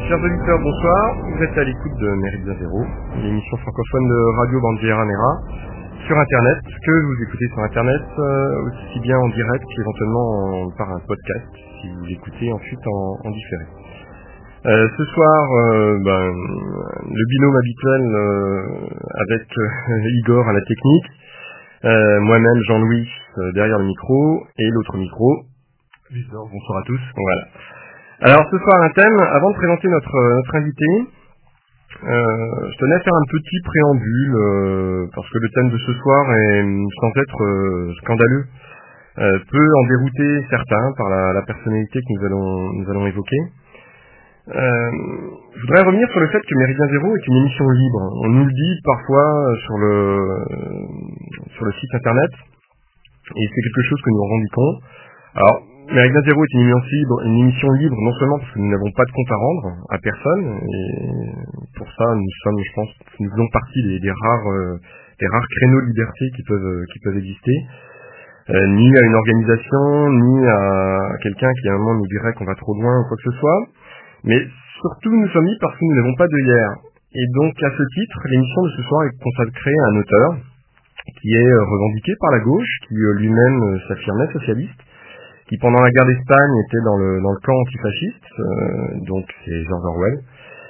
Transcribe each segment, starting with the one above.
Chers auditeurs, bonsoir. Vous êtes à l'écoute de Méridien Zéro, l'émission francophone de Radio Bandiera Nera, sur Internet, que vous écoutez sur Internet, aussi bien en direct qu'éventuellement par un podcast, si vous l'écoutez ensuite en différé. Ce soir, le binôme habituel avec Igor à la technique, moi-même Jean-Louis derrière le micro, et l'autre micro. Victor, bonsoir à tous. Voilà. Alors ce soir un thème, avant de présenter notre invité, je tenais à faire un petit préambule, parce que le thème de ce soir est, sans être scandaleux, peut en dérouter certains par la personnalité que nous allons évoquer. Je voudrais revenir sur le fait que Méridien Zéro est une émission libre. On nous le dit parfois sur le site internet, et c'est quelque chose que nous revendiquons. Alors, Méridien Zéro est une émission libre, non seulement parce que nous n'avons pas de compte à rendre à personne, et pour ça nous faisons partie des rares créneaux de liberté qui peuvent exister, ni à une organisation, ni à quelqu'un qui à un moment nous dirait qu'on va trop loin ou quoi que ce soit, mais surtout nous sommes libres parce que nous n'avons pas d'œillère. Et donc à ce titre, l'émission de ce soir est consacrée à un auteur qui est revendiqué par la gauche, qui lui-même s'affirmait socialiste, qui pendant la guerre d'Espagne était dans le camp antifasciste, donc c'est George Orwell.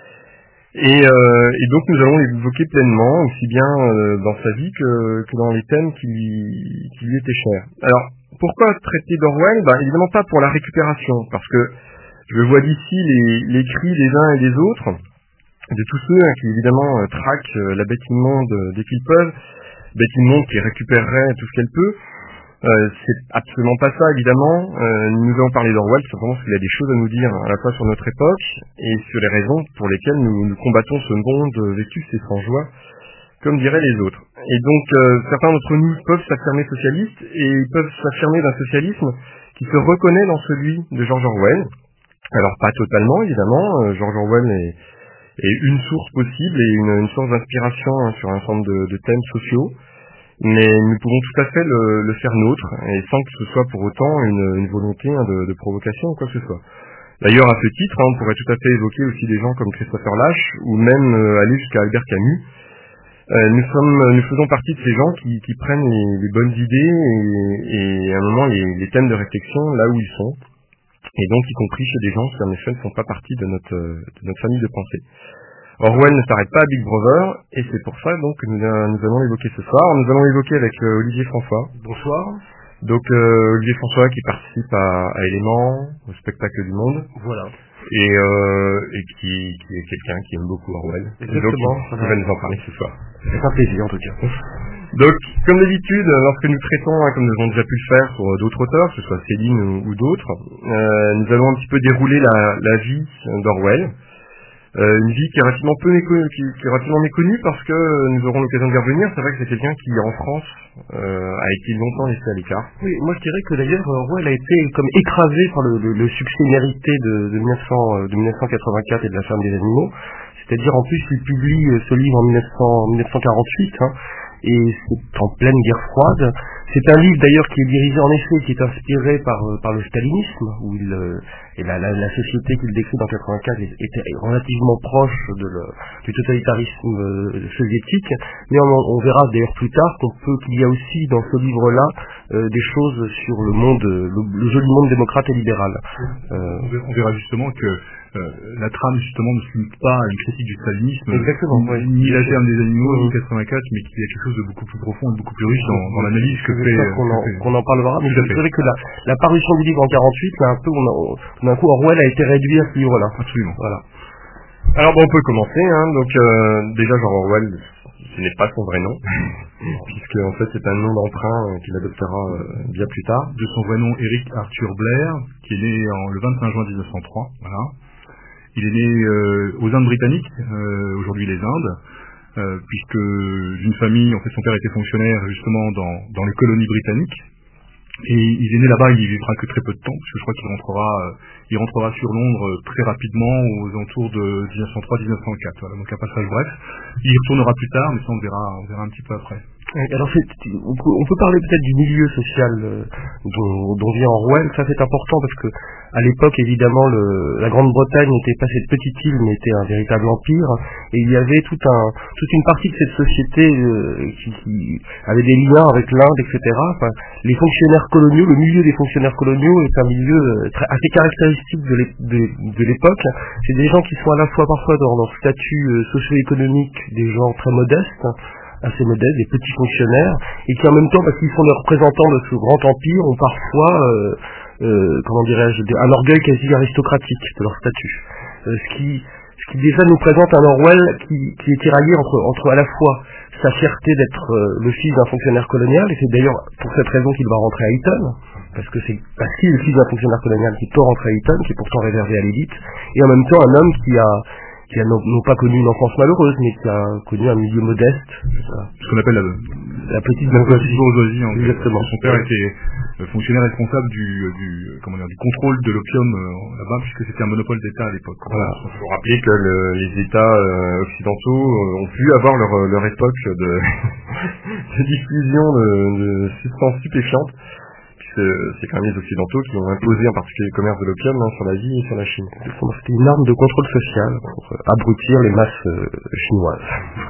Et donc nous allons l'évoquer pleinement, aussi bien dans sa vie que dans les thèmes qui lui étaient chers. Alors, pourquoi traiter d'Orwell ? Évidemment pas pour la récupération, parce que je vois d'ici les cris des uns et des autres, de tous ceux qui évidemment traquent la bête immonde dès qu'ils peuvent, bête immonde qui récupérerait tout ce qu'elle peut. C'est absolument pas ça, évidemment. Nous allons parler d'Orwell simplement parce qu'il a des choses à nous dire à la fois sur notre époque et sur les raisons pour lesquelles nous combattons ce monde vétuste et sans joie, comme diraient les autres. Et donc, certains d'entre nous peuvent s'affirmer socialistes et ils peuvent s'affirmer d'un socialisme qui se reconnaît dans celui de George Orwell. Alors, pas totalement, évidemment. George Orwell est une source possible et une source d'inspiration sur un certain nombre de thèmes sociaux. Mais nous pouvons tout à fait le faire nôtre, et sans que ce soit pour autant une volonté de provocation ou quoi que ce soit. D'ailleurs, à ce titre, on pourrait tout à fait évoquer aussi des gens comme Christopher Lasch, ou même aller jusqu'à Albert Camus. Nous faisons partie de ces gens qui prennent les bonnes idées et à un moment les thèmes de réflexion là où ils sont, et donc y compris chez des gens qui en effet ne font pas partie de notre famille de pensée. Orwell ne s'arrête pas à Big Brother, et c'est pour ça donc que nous allons l'évoquer ce soir. Nous allons l'évoquer avec Olivier François. Bonsoir. Donc Olivier François qui participe à Éléments, au spectacle du Monde. Voilà. Et qui est quelqu'un qui aime beaucoup Orwell. Exactement. Donc il va nous en parler ce soir. C'est un plaisir en tout cas. Donc, comme d'habitude, lorsque nous traitons, comme nous avons déjà pu le faire sur d'autres auteurs, que ce soit Céline ou d'autres, nous allons un petit peu dérouler la vie d'Orwell. Une vie qui est relativement méconnue parce que nous aurons l'occasion d'y revenir. C'est vrai que c'est quelqu'un qui, en France, a été longtemps laissé à l'écart. Oui, moi je dirais que d'ailleurs Orwell a été comme écrasé par le succès mérité de 1984 et de La ferme des animaux. C'est-à-dire en plus il publie ce livre en 1948, et c'est en pleine guerre froide. C'est un livre d'ailleurs qui est dirigé en effet, qui est inspiré par le stalinisme, où la société qu'il décrit dans 84 était relativement proche du totalitarisme soviétique, mais on verra d'ailleurs plus tard qu'il y a aussi dans ce livre-là des choses sur le monde, le joli monde démocrate et libéral. On verra justement que la trame justement ne se limite pas à une critique du stalinisme, ni La ferme des animaux, ni 84, mais qu'il y a quelque chose de beaucoup plus profond et beaucoup plus riche dans l'analyse que fait... qu'on en parlera, mais je dirais que la parution du livre en 48, là un peu, d'un coup Orwell a été réduit à ce livre-là. Absolument. Voilà. Alors on peut commencer, donc déjà George Orwell, ce n'est pas son vrai nom, puisque en fait c'est un nom d'emprunt qu'il adoptera bien plus tard. De son vrai nom, Eric Arthur Blair, qui est né le 25 juin 1903, voilà. Il est né aux Indes britanniques, aujourd'hui les Indes, puisque d'une famille, en fait son père était fonctionnaire justement dans les colonies britanniques, et il est né là-bas, il y vivra que très peu de temps, parce que je crois qu'il rentrera sur Londres très rapidement aux alentours de 1903-1904, voilà, donc un passage bref. Il y retournera plus tard, mais ça on verra un petit peu après. Alors on peut parler peut-être du milieu social dont vient Orwell. Ça c'est important parce que À l'époque, évidemment, la Grande-Bretagne n'était pas cette petite île, mais était un véritable empire. Et il y avait toute une partie de cette société qui avait des liens avec l'Inde, etc. Enfin, les fonctionnaires coloniaux, le milieu des fonctionnaires coloniaux est un milieu assez caractéristique de l'époque. C'est des gens qui sont à la fois parfois dans leur statut socio-économique, des gens très modestes, assez modestes, des petits fonctionnaires, et qui en même temps, parce qu'ils sont les représentants de ce grand empire, ont parfois, comment dirais-je, un orgueil quasi aristocratique de leur statut. Ce qui déjà nous présente un Orwell qui est tiraillé entre à la fois sa fierté d'être le fils d'un fonctionnaire colonial, et c'est d'ailleurs pour cette raison qu'il va rentrer à Eton, parce qu'il est le fils d'un fonctionnaire colonial qui peut rentrer à Eton, qui est pourtant réservé à l'élite, et en même temps un homme qui a non pas connu une enfance malheureuse, mais qui a connu un milieu modeste. Ce qu'on appelle la petite bourgeoisie anglaise. Exactement. Son père était fonctionnaire responsable du contrôle de l'opium là-bas, puisque c'était un monopole d'État à l'époque. Voilà. Il faut rappeler que les États occidentaux ont pu avoir leur époque de diffusion de substances stupéfiantes. C'est quand même les Occidentaux qui ont imposé en particulier le commerce de l'opium sur la vie et sur la Chine. C'était une arme de contrôle social pour abrutir les masses chinoises.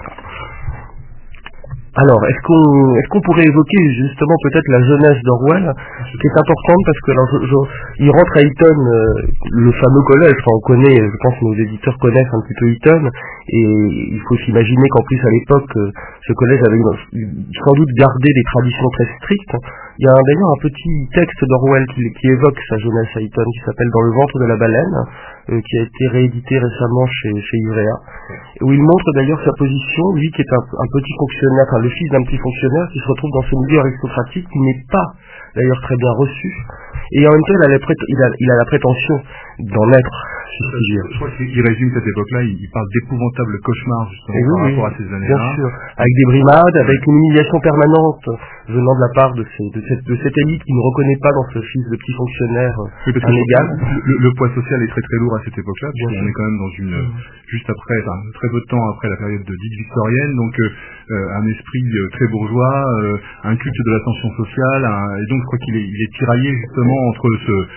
Alors, est-ce qu'on pourrait évoquer justement peut-être la jeunesse d'Orwell, qui est importante parce que il rentre à Eton, le fameux collège, on connaît, je pense que nos éditeurs connaissent un petit peu Eton, et il faut s'imaginer qu'en plus à l'époque, ce collège avait sans doute gardé des traditions très strictes. Il y a d'ailleurs un petit texte d'Orwell qui évoque sa jeunesse à Eton, qui s'appelle Dans le ventre de la baleine, qui a été réédité récemment chez Ivrea, où il montre d'ailleurs sa position, lui qui est un petit fonctionnaire, enfin le fils d'un petit fonctionnaire qui se retrouve dans ce milieu aristocratique qui n'est pas d'ailleurs très bien reçu, et en même temps il a la prétention d'en être. Je crois qu'il résume cette époque-là, il parle d'épouvantables cauchemars justement par rapport à ces années-là. Bien sûr, avec des brimades, avec une humiliation permanente venant de la part de cette élite qui ne reconnaît pas dans ce fils de petit fonctionnaire inégal. Le poids social est très très lourd à cette époque-là, puisqu'on est quand même dans juste après, très peu de temps après la période dite victorienne, donc un esprit très bourgeois, un culte de l'ascension sociale, et donc je crois qu'il est tiraillé justement entre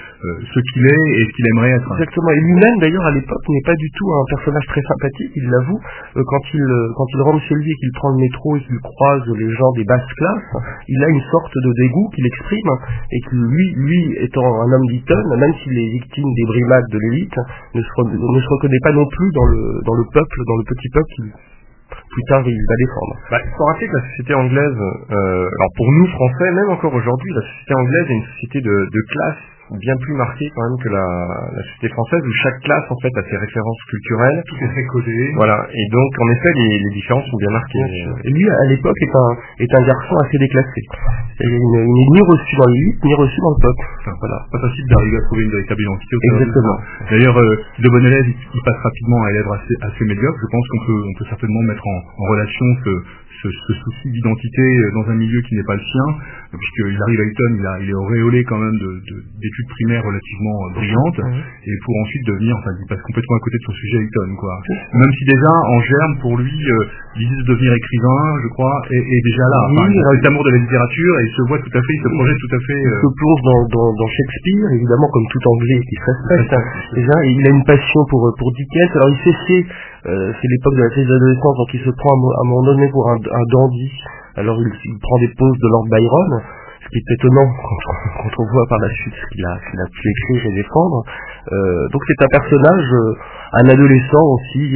ce qu'il est et ce qu'il aimerait être. Exactement, et lui-même d'ailleurs à l'époque n'est pas du tout un personnage très sympathique, il l'avoue, quand il rentre chez lui et qu'il prend le métro et qu'il croise les gens des basses classes, il a une sorte de dégoût qu'il exprime, et que lui étant un homme d'Eton, même s'il est victime des brimades de l'élite, ne se reconnaît pas non plus dans le peuple, dans le petit peuple qu'il plus tard il va défendre. Il faut rappeler que la société anglaise, alors pour nous français, même encore aujourd'hui, la société anglaise est une société de classe bien plus marquée quand même que la société française, où chaque classe en fait a ses références culturelles. Tout est très codé. Voilà, et donc en effet les différences sont bien marquées. Et lui à l'époque est un garçon assez déclassé. Il n'est ni reçu dans l'élite, ni reçu dans le peuple. Voilà. Pas facile d'arriver à trouver une véritable identité. Exactement. D'ailleurs, de bon élève, il passe rapidement à élève assez médiocre. Je pense qu'on peut certainement mettre en relation ce souci d'identité dans un milieu qui n'est pas le sien, puisqu'il arrive à Eton, il est auréolé quand même d'études primaires relativement brillantes, et pour ensuite devenir, il passe complètement à côté de son sujet à Eton, quoi. Même si déjà, en germe, pour lui, l'idée de devenir écrivain, je crois, est déjà là. Il a l'amour de la littérature, et il se voit tout à fait, il se projette tout à fait... Il se plonge dans Shakespeare, évidemment, comme tout Anglais qui se respecte. Déjà, il a une passion pour Dickens, alors il s'essaie, c'est l'époque de la crise d'adolescence, donc il se prend à un moment donné pour un dandy. Alors il prend des poses de Lord Byron, ce qui est étonnant quand on voit par la suite ce qu'il a pu écrire et défendre. Donc c'est un personnage, un adolescent aussi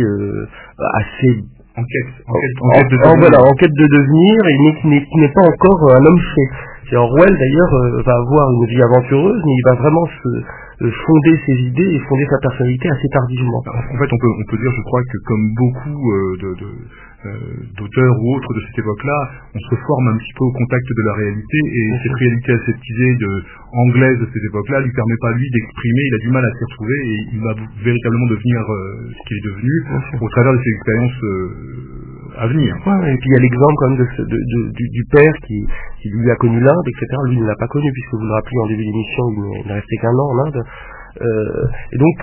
assez en quête de devenir, et qui n'est pas encore un homme fait. C'est Orwell d'ailleurs va avoir une vie aventureuse, mais il va vraiment fonder ses idées et fonder sa personnalité assez tardivement. En fait, on peut dire, je crois, que comme beaucoup d'auteurs ou autres de cette époque-là, on se forme un petit peu au contact de la réalité, et cette réalité aseptisée anglaise de cette époque-là lui permet pas lui d'exprimer, il a du mal à s'y retrouver, et il va véritablement devenir ce qu'il est devenu au travers de ses expériences à venir. Et puis il y a l'exemple quand même du père qui lui a connu l'Inde, etc. Lui ne l'a pas connu, puisque vous le rappelez en début d'émission, il n'est resté qu'un an en Inde. Et donc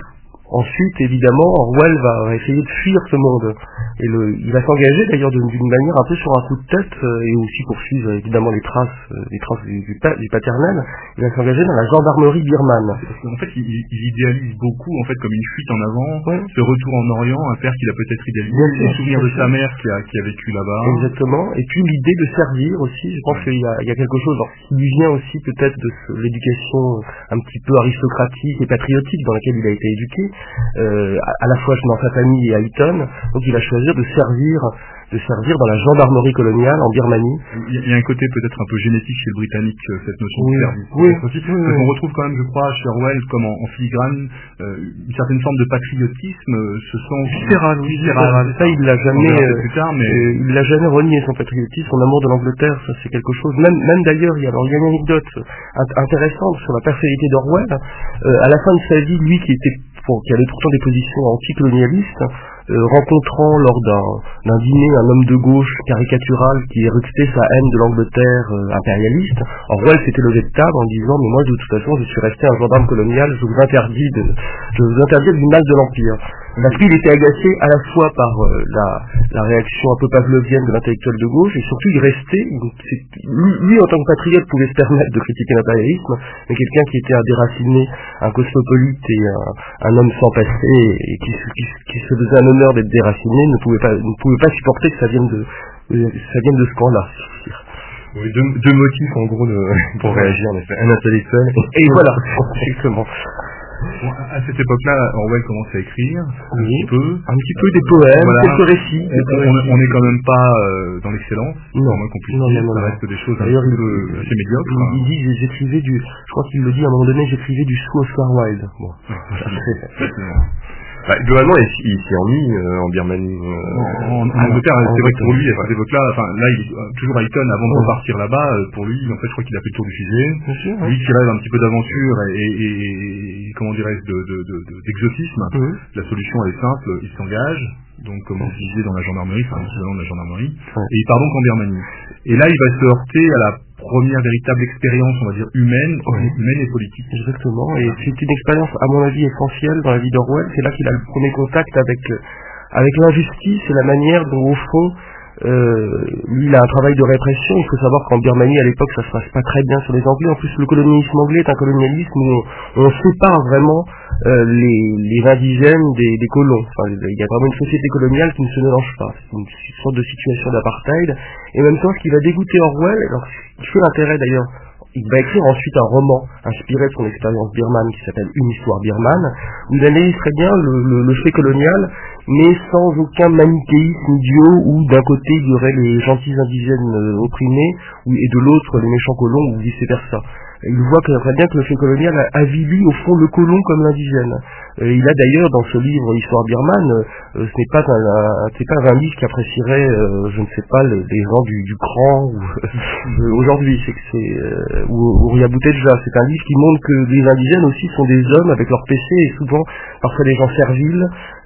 Ensuite, évidemment, Orwell va essayer de fuir ce monde. Et il va s'engager d'ailleurs d'une manière un peu sur un coup de tête, et aussi poursuivre évidemment les traces du paternel. Il va s'engager dans la gendarmerie birmane. En fait, il idéalise beaucoup, en fait, comme une fuite en avant, ce retour en Orient, un père qu'il a peut-être idéalisé, les souvenirs de sa mère qui a vécu là-bas. Exactement. Et puis l'idée de servir aussi. Je pense qu'il y a quelque chose qui lui vient aussi peut-être de l'éducation un petit peu aristocratique et patriotique dans laquelle il a été éduqué, à la fois dans sa famille et à Eton. Donc il va choisir de servir dans la gendarmerie coloniale en Birmanie. Il y a un côté peut-être un peu génétique chez le Britannique, cette notion de service. Parce qu'on retrouve quand même, je crois, chez Orwell, comme en filigrane, une certaine forme de patriotisme, ce sens viscéral. Ça, il l'a jamais, plus tard, mais il l'a jamais renié, son patriotisme, son amour de l'Angleterre. Ça, c'est quelque chose. Même d'ailleurs, il y a une anecdote intéressante sur la personnalité d'Orwell. À la fin de sa vie, lui qui avait pourtant des positions anticolonialistes, rencontrant lors d'un dîner un homme de gauche caricatural qui éructait sa haine de l'Angleterre impérialiste, Orwell s'était levé de table en disant mais moi de toute façon je suis resté un gendarme colonial, je vous interdis du mal de l'Empire. Parce qu'il était agacé à la fois par la réaction un peu pavlovienne de l'intellectuel de gauche, et surtout il restait, lui en tant que patriote pouvait se permettre de critiquer l'impérialisme, mais quelqu'un qui était un déraciné, un cosmopolite et un homme sans passé, et qui se faisait un honneur d'être déraciné, ne pouvait pas supporter que ça vienne de ce camp-là. Oui, deux motifs en gros pour réagir, en effet. Un intellectuel et voilà, exactement. Bon, à cette époque-là, Orwell commence à écrire un petit peu des poèmes, quelques récits. On n'est quand même pas dans l'excellence, non, moins qu'on puisse dire, ça reste des choses assez médiocres. Il dit, j'écrivais je crois qu'il le dit à un moment donné, j'écrivais du sous Oscar Wilde. Bon. Globalement, il s'y ennuie en Birmanie. En Angleterre, c'est vrai que pour lui, à cette époque-là, là, il est toujours à Eton avant de repartir là-bas. Pour lui, en fait, je crois qu'il a fait le tour du sujet. Lui qui rêve un petit peu d'aventure et comment dirais-je, d'exotisme. La solution, elle est simple, il s'engage. Donc, comme vous disiez, dans la gendarmerie, enfin, l'équivalent de la gendarmerie. Et il part donc en Birmanie. Et là, il va se heurter à la première véritable expérience, on va dire, humaine et politique. Exactement. Et c'est une expérience, à mon avis, essentielle dans la vie d'Orwell. C'est là qu'il a le premier contact avec l'injustice et la manière dont, au fond, lui, il a un travail de répression. Il faut savoir qu'en Birmanie, à l'époque, ça se passe pas très bien sur les Anglais. En plus, le colonialisme anglais est un colonialisme où on sépare vraiment les indigènes des colons. Enfin, il y a vraiment une société coloniale qui ne se mélange pas. C'est une sorte de situation d'apartheid. Et en même temps, ce qui va dégoûter Orwell, alors, il fait l'intérêt d'ailleurs, il va écrire ensuite un roman inspiré de son expérience birmane qui s'appelle Une histoire birmane, où il analyse très bien le fait colonial, mais sans aucun manichéisme idiot où d'un côté il y aurait les gentils indigènes opprimés et de l'autre les méchants colons ou vice versa. Il voit très bien que le fait colonial avilit au fond le colon comme l'indigène. Il a d'ailleurs dans ce livre Histoire birmane, ce n'est pas un livre qu'apprécierait, je ne sais pas, les gens du cran aujourd'hui, ou Ria Boutedja. C'est un livre qui montre que les indigènes aussi sont des hommes avec leur PC et souvent parfois des gens serviles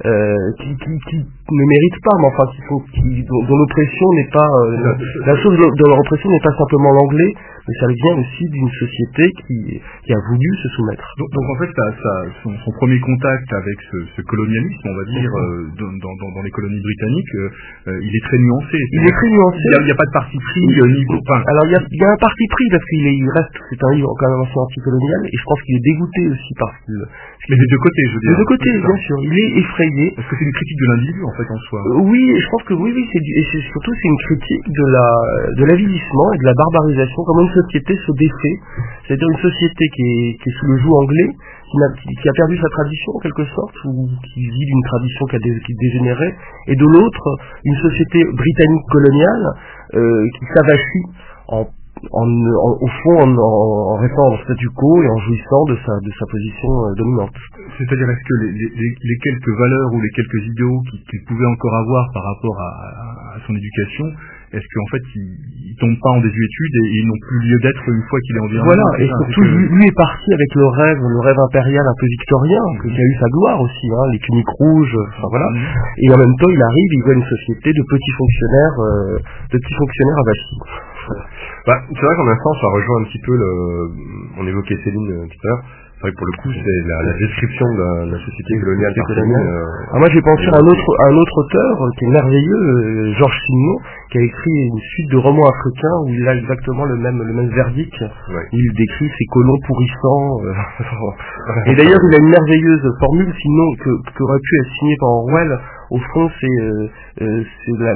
qui ne méritent pas, mais enfin dont l'oppression n'est pas la chose de leur oppression n'est pas simplement l'anglais, mais ça vient aussi d'une société qui a voulu se soumettre. Donc en fait, son premier contact avec ce colonialisme, on va dire, dans les colonies britanniques, il est très nuancé. Il est très nuancé. Il n'y a pas de parti pris Alors il y a un parti pris parce qu'il reste, c'est un livre quand même assez anticolonial, et je pense qu'il est dégoûté aussi parce qu'il... Mais des deux côtés, je veux dire. Des deux côtés, bien sûr. Il est effrayé. Parce que c'est une critique de l'individu, en fait, en soi. Oui, je pense que oui, surtout c'est une critique de l'avilissement et de la barbarisation, comment une société se défait. C'est-à-dire une société qui est sous le joug anglais, qui a perdu sa tradition en quelque sorte, ou qui vit d'une tradition qui dégénérait, et de l'autre, une société britannique coloniale qui s'avachit au fond en restant en statu quo et en jouissant de sa position dominante. C'est-à-dire, est-ce que les quelques valeurs ou les quelques idéaux qu'il pouvait encore avoir par rapport à son éducation, est-ce qu'en fait il tombe pas en désuétude et ils n'ont plus lieu d'être une fois qu'il est en Birmanie? Voilà, et surtout lui est parti avec le rêve impérial un peu victorien, qui a eu sa gloire aussi, les tuniques rouges, enfin voilà. Et en même temps il arrive, il voit une société de petits fonctionnaires avachis. C'est vrai qu'en un sens ça rejoint un petit peu on évoquait Céline tout à l'heure, ça vrai que pour le coup, c'est la description de la société coloniale par Céline. Moi, j'ai pensé à un autre auteur qui est merveilleux, Georges Simenon, qui a écrit une suite de romans africains où il a exactement le même verdict. Ouais. Il décrit ces colons pourrissants. Et d'ailleurs, il a une merveilleuse formule, sinon qui aurait pu être signée par Orwell. Au fond, c'est la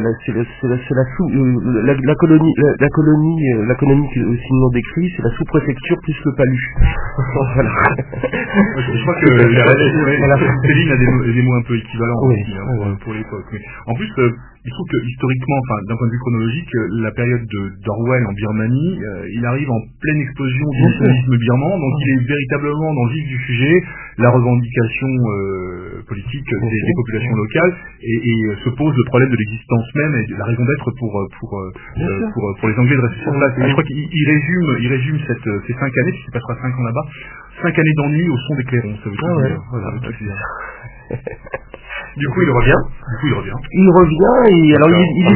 colonie que Simenon décrit, c'est la sous-préfecture plus le palu. Voilà. Je crois que Céline a des mots un peu équivalents oui, aussi, pour l'époque. Mais en plus, il se trouve que historiquement, d'un point de vue chronologique, la période d'Orwell en Birmanie, il arrive en pleine explosion du nationalisme birman, donc il est véritablement dans le vif du sujet, la revendication politique des populations locales, et se pose le problème de l'existence même et de la raison d'être pour les Anglais de rester sur place. Je crois qu'il résume ces 5 années, puisqu'il passera 5 ans là-bas, 5 années d'ennui au son des clairons, ça veut tout dire. Du coup, il revient. Il revient et alors en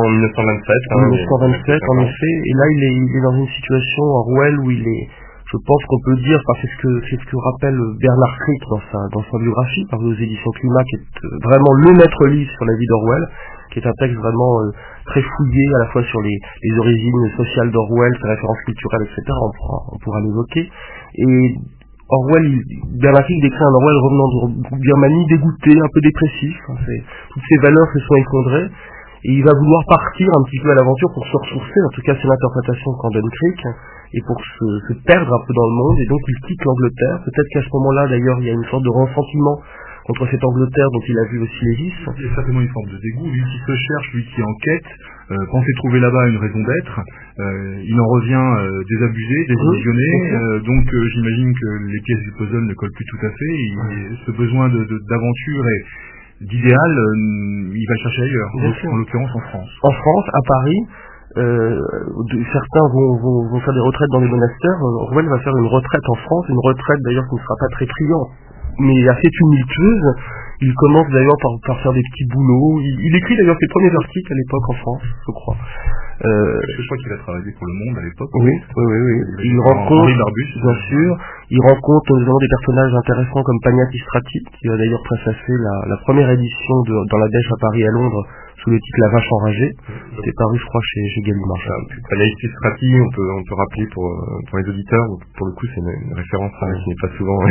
1927. En effet. Et là, il est dans une situation Orwell où il est. Je pense qu'on peut dire, parce que c'est ce que rappelle Bernard Crick dans sa biographie, par aux éditions Climat, qui est vraiment le maître livre sur la vie d'Orwell, qui est un texte vraiment très fouillé à la fois sur les origines sociales d'Orwell, ses références culturelles, etc. On pourra l'évoquer. Et Bernard Crick décrit un Orwell revenant de Birmanie, dégoûté, un peu dépressif. Toutes ses valeurs se sont effondrées. Et il va vouloir partir un petit peu à l'aventure pour se ressourcer, en tout cas c'est l'interprétation qu'en donne Crick, et pour se perdre un peu dans le monde, et donc il quitte l'Angleterre. Peut-être qu'à ce moment-là, d'ailleurs, il y a une sorte de ressentiment contre cette Angleterre dont il a vu aussi les vices. Il y a certainement une forme de dégoût, lui qui se cherche, lui qui enquête, pensait trouver là-bas une raison d'être, il en revient désabusé, désillusionné, donc j'imagine que les pièces du puzzle ne collent plus tout à fait, et ce besoin d'aventure d'idéal, il va le chercher ailleurs, en l'occurrence en France. En France, à Paris, certains vont faire des retraites dans les monastères. Orwell va faire une retraite en France, une retraite d'ailleurs qui ne sera pas très brillante, mais assez tumultueuse. Il commence d'ailleurs par faire des petits boulots. Il écrit d'ailleurs ses premiers articles à l'époque en France, je crois. Je crois qu'il a travaillé pour Le Monde à l'époque. Oui. Il rencontre, Henri Barbus, bien sûr. Il rencontre notamment des personnages intéressants comme Pagnati Strati, qui va d'ailleurs préfacer la première édition Dans la Dèche à Paris et à Londres sous le titre La Vache enragée. C'était paru, je crois, chez Gallimard. Pagnati Strati, on peut rappeler pour les auditeurs, pour le coup c'est une référence qui n'est pas souvent.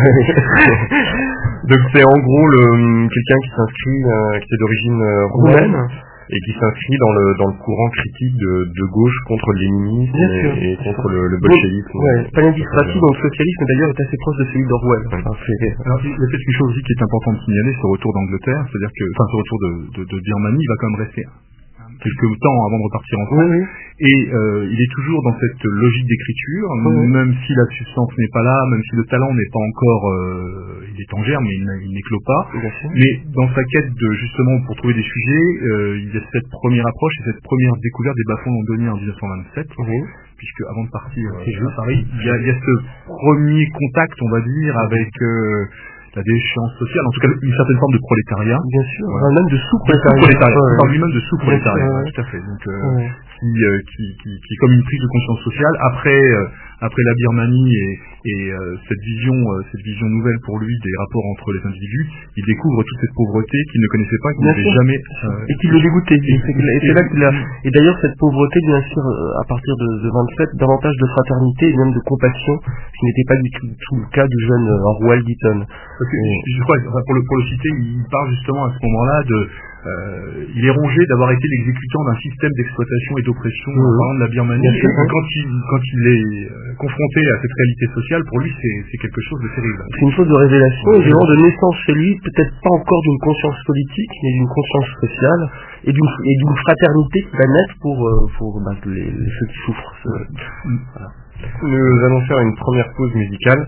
Donc c'est en gros quelqu'un qui s'inscrit, qui est d'origine roumaine. Et qui s'inscrit dans le courant critique de gauche contre le léninisme et contre le bolchevisme. Pagnati Strati, dont le socialisme d'ailleurs est assez proche de celui d'Orwell. Alors, il y a peut-être une chose aussi qui est importante de signaler, ce retour d'Angleterre, c'est-à-dire que, ce retour de Birmanie, il va quand même rester quelques temps avant de repartir en France, et il est toujours dans cette logique d'écriture, même si la substance n'est pas là, même si le talent n'est pas encore, il est en germe, mais il n'éclot pas, mais dans sa quête justement pour trouver des sujets, il y a cette première approche et cette première découverte des bas-fonds londoniens en 1927, puisque avant de partir à Paris, il y a ce premier contact, on va dire, avec la déchéance sociale, en tout cas une certaine forme de prolétariat. Bien sûr, même de sous-prolétariat. On parle lui-même de sous-prolétariat, tout à fait. Donc, qui est comme une prise de conscience sociale après la Birmanie et cette vision nouvelle pour lui des rapports entre les individus. Il découvre toute cette pauvreté qu'il ne connaissait pas, qu'il n'avait jamais et qui le dégoûtait. Et c'est là qu'il a. Et d'ailleurs cette pauvreté, bien sûr, à partir de 27, davantage de fraternité et même de compassion, ce qui n'était pas du tout le cas du jeune Orwell Deaton. Je crois, pour le citer, il parle justement à ce moment-là il est rongé d'avoir été l'exécutant d'un système d'exploitation et d'oppression en parlant de la Birmanie. Et quand il est confronté à cette réalité sociale, pour lui, c'est quelque chose de terrible. C'est une chose de révélation, et vraiment de naissance chez lui, peut-être pas encore d'une conscience politique, mais d'une conscience sociale et d'une fraternité qui va naître pour ceux qui souffrent. Voilà. Nous allons faire une première pause musicale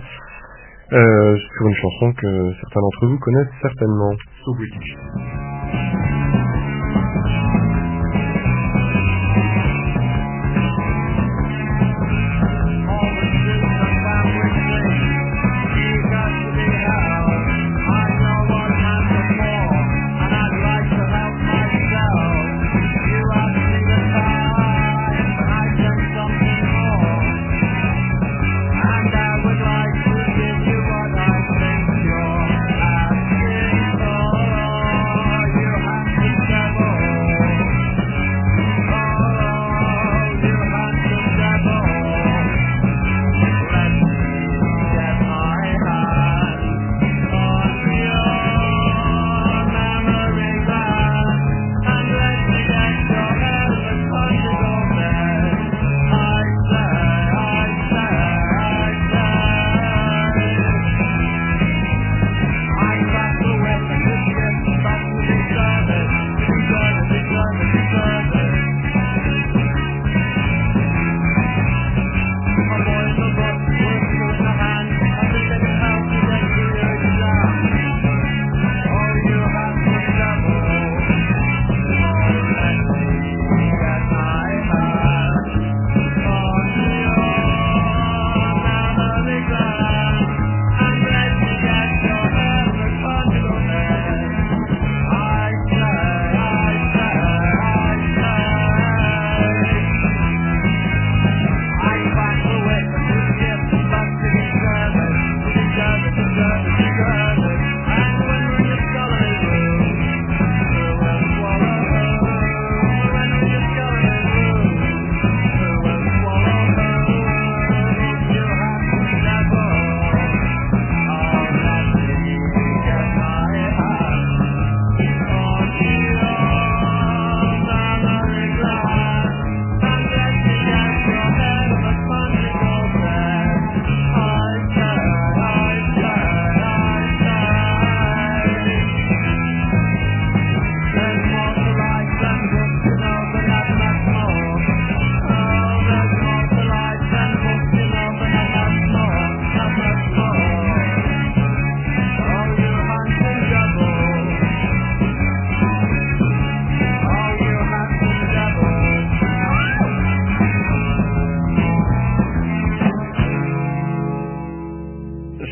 sur une chanson que certains d'entre vous connaissent certainement. So British. And I would like to give you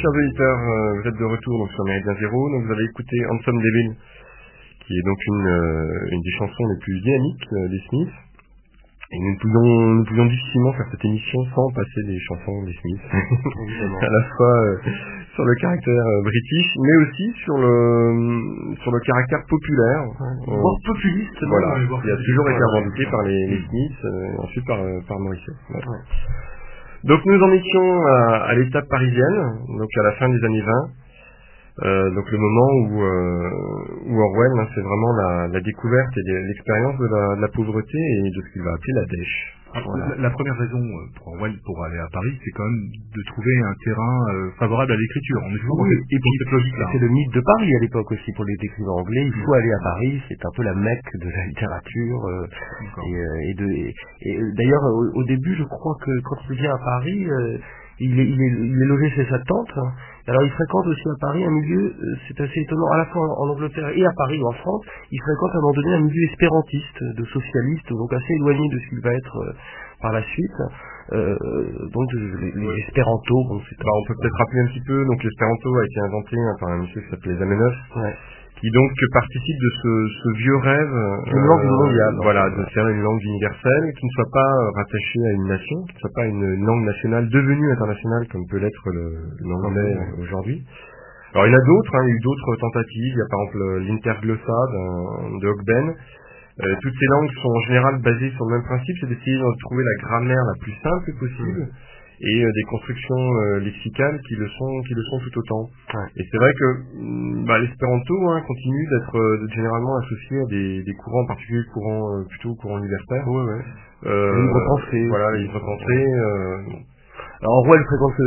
chers auditeurs, vous êtes de retour donc, sur Méridien Zéro. Donc, vous avez écouté Handsome Devil, qui est donc une des chansons les plus dynamiques des Smiths. Et nous pouvions difficilement faire cette émission sans passer des chansons des Smiths. À la fois sur le caractère british, mais aussi sur le caractère populaire. Voire populiste. Voilà, qui a toujours été revendiqué par les Smiths, et ensuite par Morrissey. Voilà. Ouais. Donc nous en étions à l'étape parisienne, donc à la fin des années 20. Donc le moment où Orwell, hein, c'est vraiment la découverte et l'expérience de la pauvreté et de ce qu'il va appeler la dèche. Voilà. La première raison pour Orwell pour aller à Paris, c'est quand même de trouver un terrain favorable à l'écriture. On est toujours dans cette logique-là. C'est le mythe de Paris à l'époque aussi pour les écrivains anglais. Il faut aller à Paris, c'est un peu la Mecque de la littérature. Et d'ailleurs, au début, je crois que quand il vient à Paris, il est logé chez sa tante. Alors il fréquente aussi à Paris un milieu, c'est assez étonnant, à la fois en Angleterre et à Paris ou en France, il fréquente à un moment donné un milieu espérantiste, de socialistes, donc assez éloigné de ce qu'il va être par la suite. Donc les espéranto, bon, on peut peut-être rappeler un petit peu, donc l'espéranto a été inventé par un monsieur qui s'appelait Zamenhof, qui donc participe de ce vieux rêve d'une langue mondiale, de faire une langue universelle qui ne soit pas rattachée à une nation, qui ne soit pas une langue nationale devenue internationale comme peut l'être l'anglais aujourd'hui. Alors il y en a d'autres, il y a eu d'autres tentatives, il y a par exemple l'interglossa de Ogden. Toutes ces langues sont en général basées sur le même principe, c'est d'essayer de trouver la grammaire la plus simple possible et des constructions lexicales qui le sont tout autant. Et c'est vrai que l'espéranto continue d'être généralement associé à des courants, en particulier plutôt courants libertaires. Libre pensée. Voilà, les libre pensée. Alors Orwell fréquente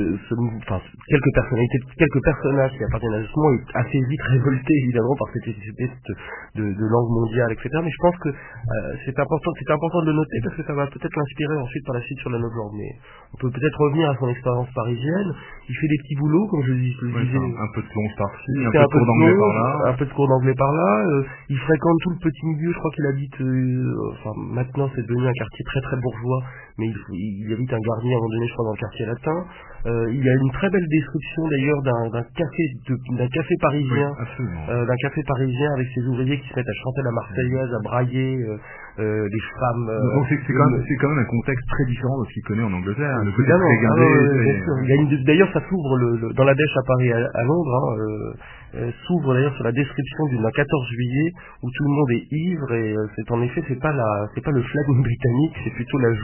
quelques personnages qui appartiennent à ce mouvement, est assez vite révolté évidemment par cette espèce de langue mondiale, etc. Mais je pense que c'est important de le noter parce que ça va peut-être l'inspirer ensuite par la suite sur la nouvelle. Mais on peut peut-être revenir à son expérience parisienne. Il fait des petits boulots, comme je le disais. Un peu de plonge par-ci, un peu de cours d'anglais par là. Un peu de cours d'anglais par là. Il fréquente tout le petit milieu, je crois qu'il habite, maintenant c'est devenu un quartier très très bourgeois, mais il habite un Garnier à un moment donné, je crois, dans le quartier latin. Il y a une très belle description d'ailleurs d'un café parisien, avec ses ouvriers qui se mettent à chanter la Marseillaise, à brailler les femmes. Donc c'est quand même un contexte très différent de ce qu'il connaît en Angleterre. Le côté très guindé. D'ailleurs, ça s'ouvre dans la dèche à Paris, à Londres. S'ouvre d'ailleurs sur la description d'un 14 juillet où tout le monde est ivre et c'est en effet c'est pas le flegme britannique, c'est plutôt la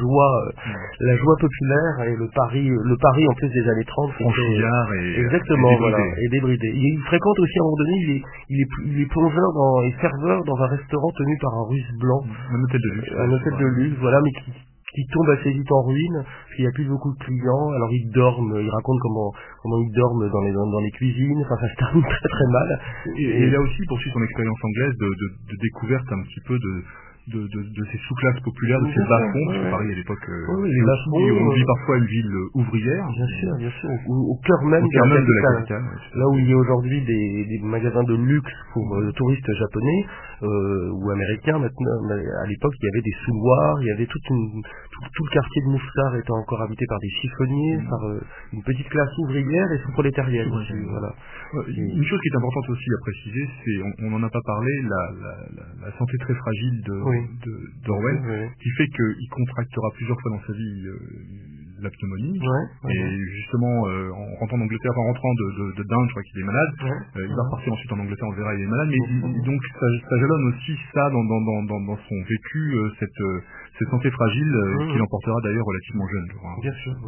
joie populaire et le Paris en plus des années 30 franchouillard et débridé. Il fréquente aussi à un moment donné, il est plongeur et serveur dans un restaurant tenu par un Russe blanc, un hôtel de luxe, voilà, mais qui tombe assez vite en ruine, parce qu'il n'y a plus beaucoup de clients, alors ils dorment, il raconte comment ils dorment dans les cuisines, ça se termine très très mal. Et il a aussi poursuivi son expérience anglaise de découverte un petit peu de ces sous-classes populaires, de ces bas-fonds, parce que Paris à l'époque, on vit parfois une ville ouvrière. Bien sûr, au cœur même de la capitale. Là où il y a aujourd'hui des magasins de luxe pour touristes japonais, ou américains maintenant, à l'époque il y avait des sous-loirs, il y avait tout le quartier de Mouffetard était encore habité par des chiffonniers, par une petite classe ouvrière et sous-prolétarienne. Voilà. Une chose qui est importante aussi à préciser, c'est, on n'en a pas parlé, la santé très fragile d'Orwell, qui fait qu'il contractera plusieurs fois dans sa vie la pneumonie, et justement en rentrant d'Angleterre, en rentrant de d'Inde, je crois qu'il est malade, il va repartir ensuite en Angleterre, on verra, il est malade, mais donc ça jalonne aussi ça dans son vécu, cette santé fragile qu'il emportera d'ailleurs relativement jeune, je crois. Bien sûr,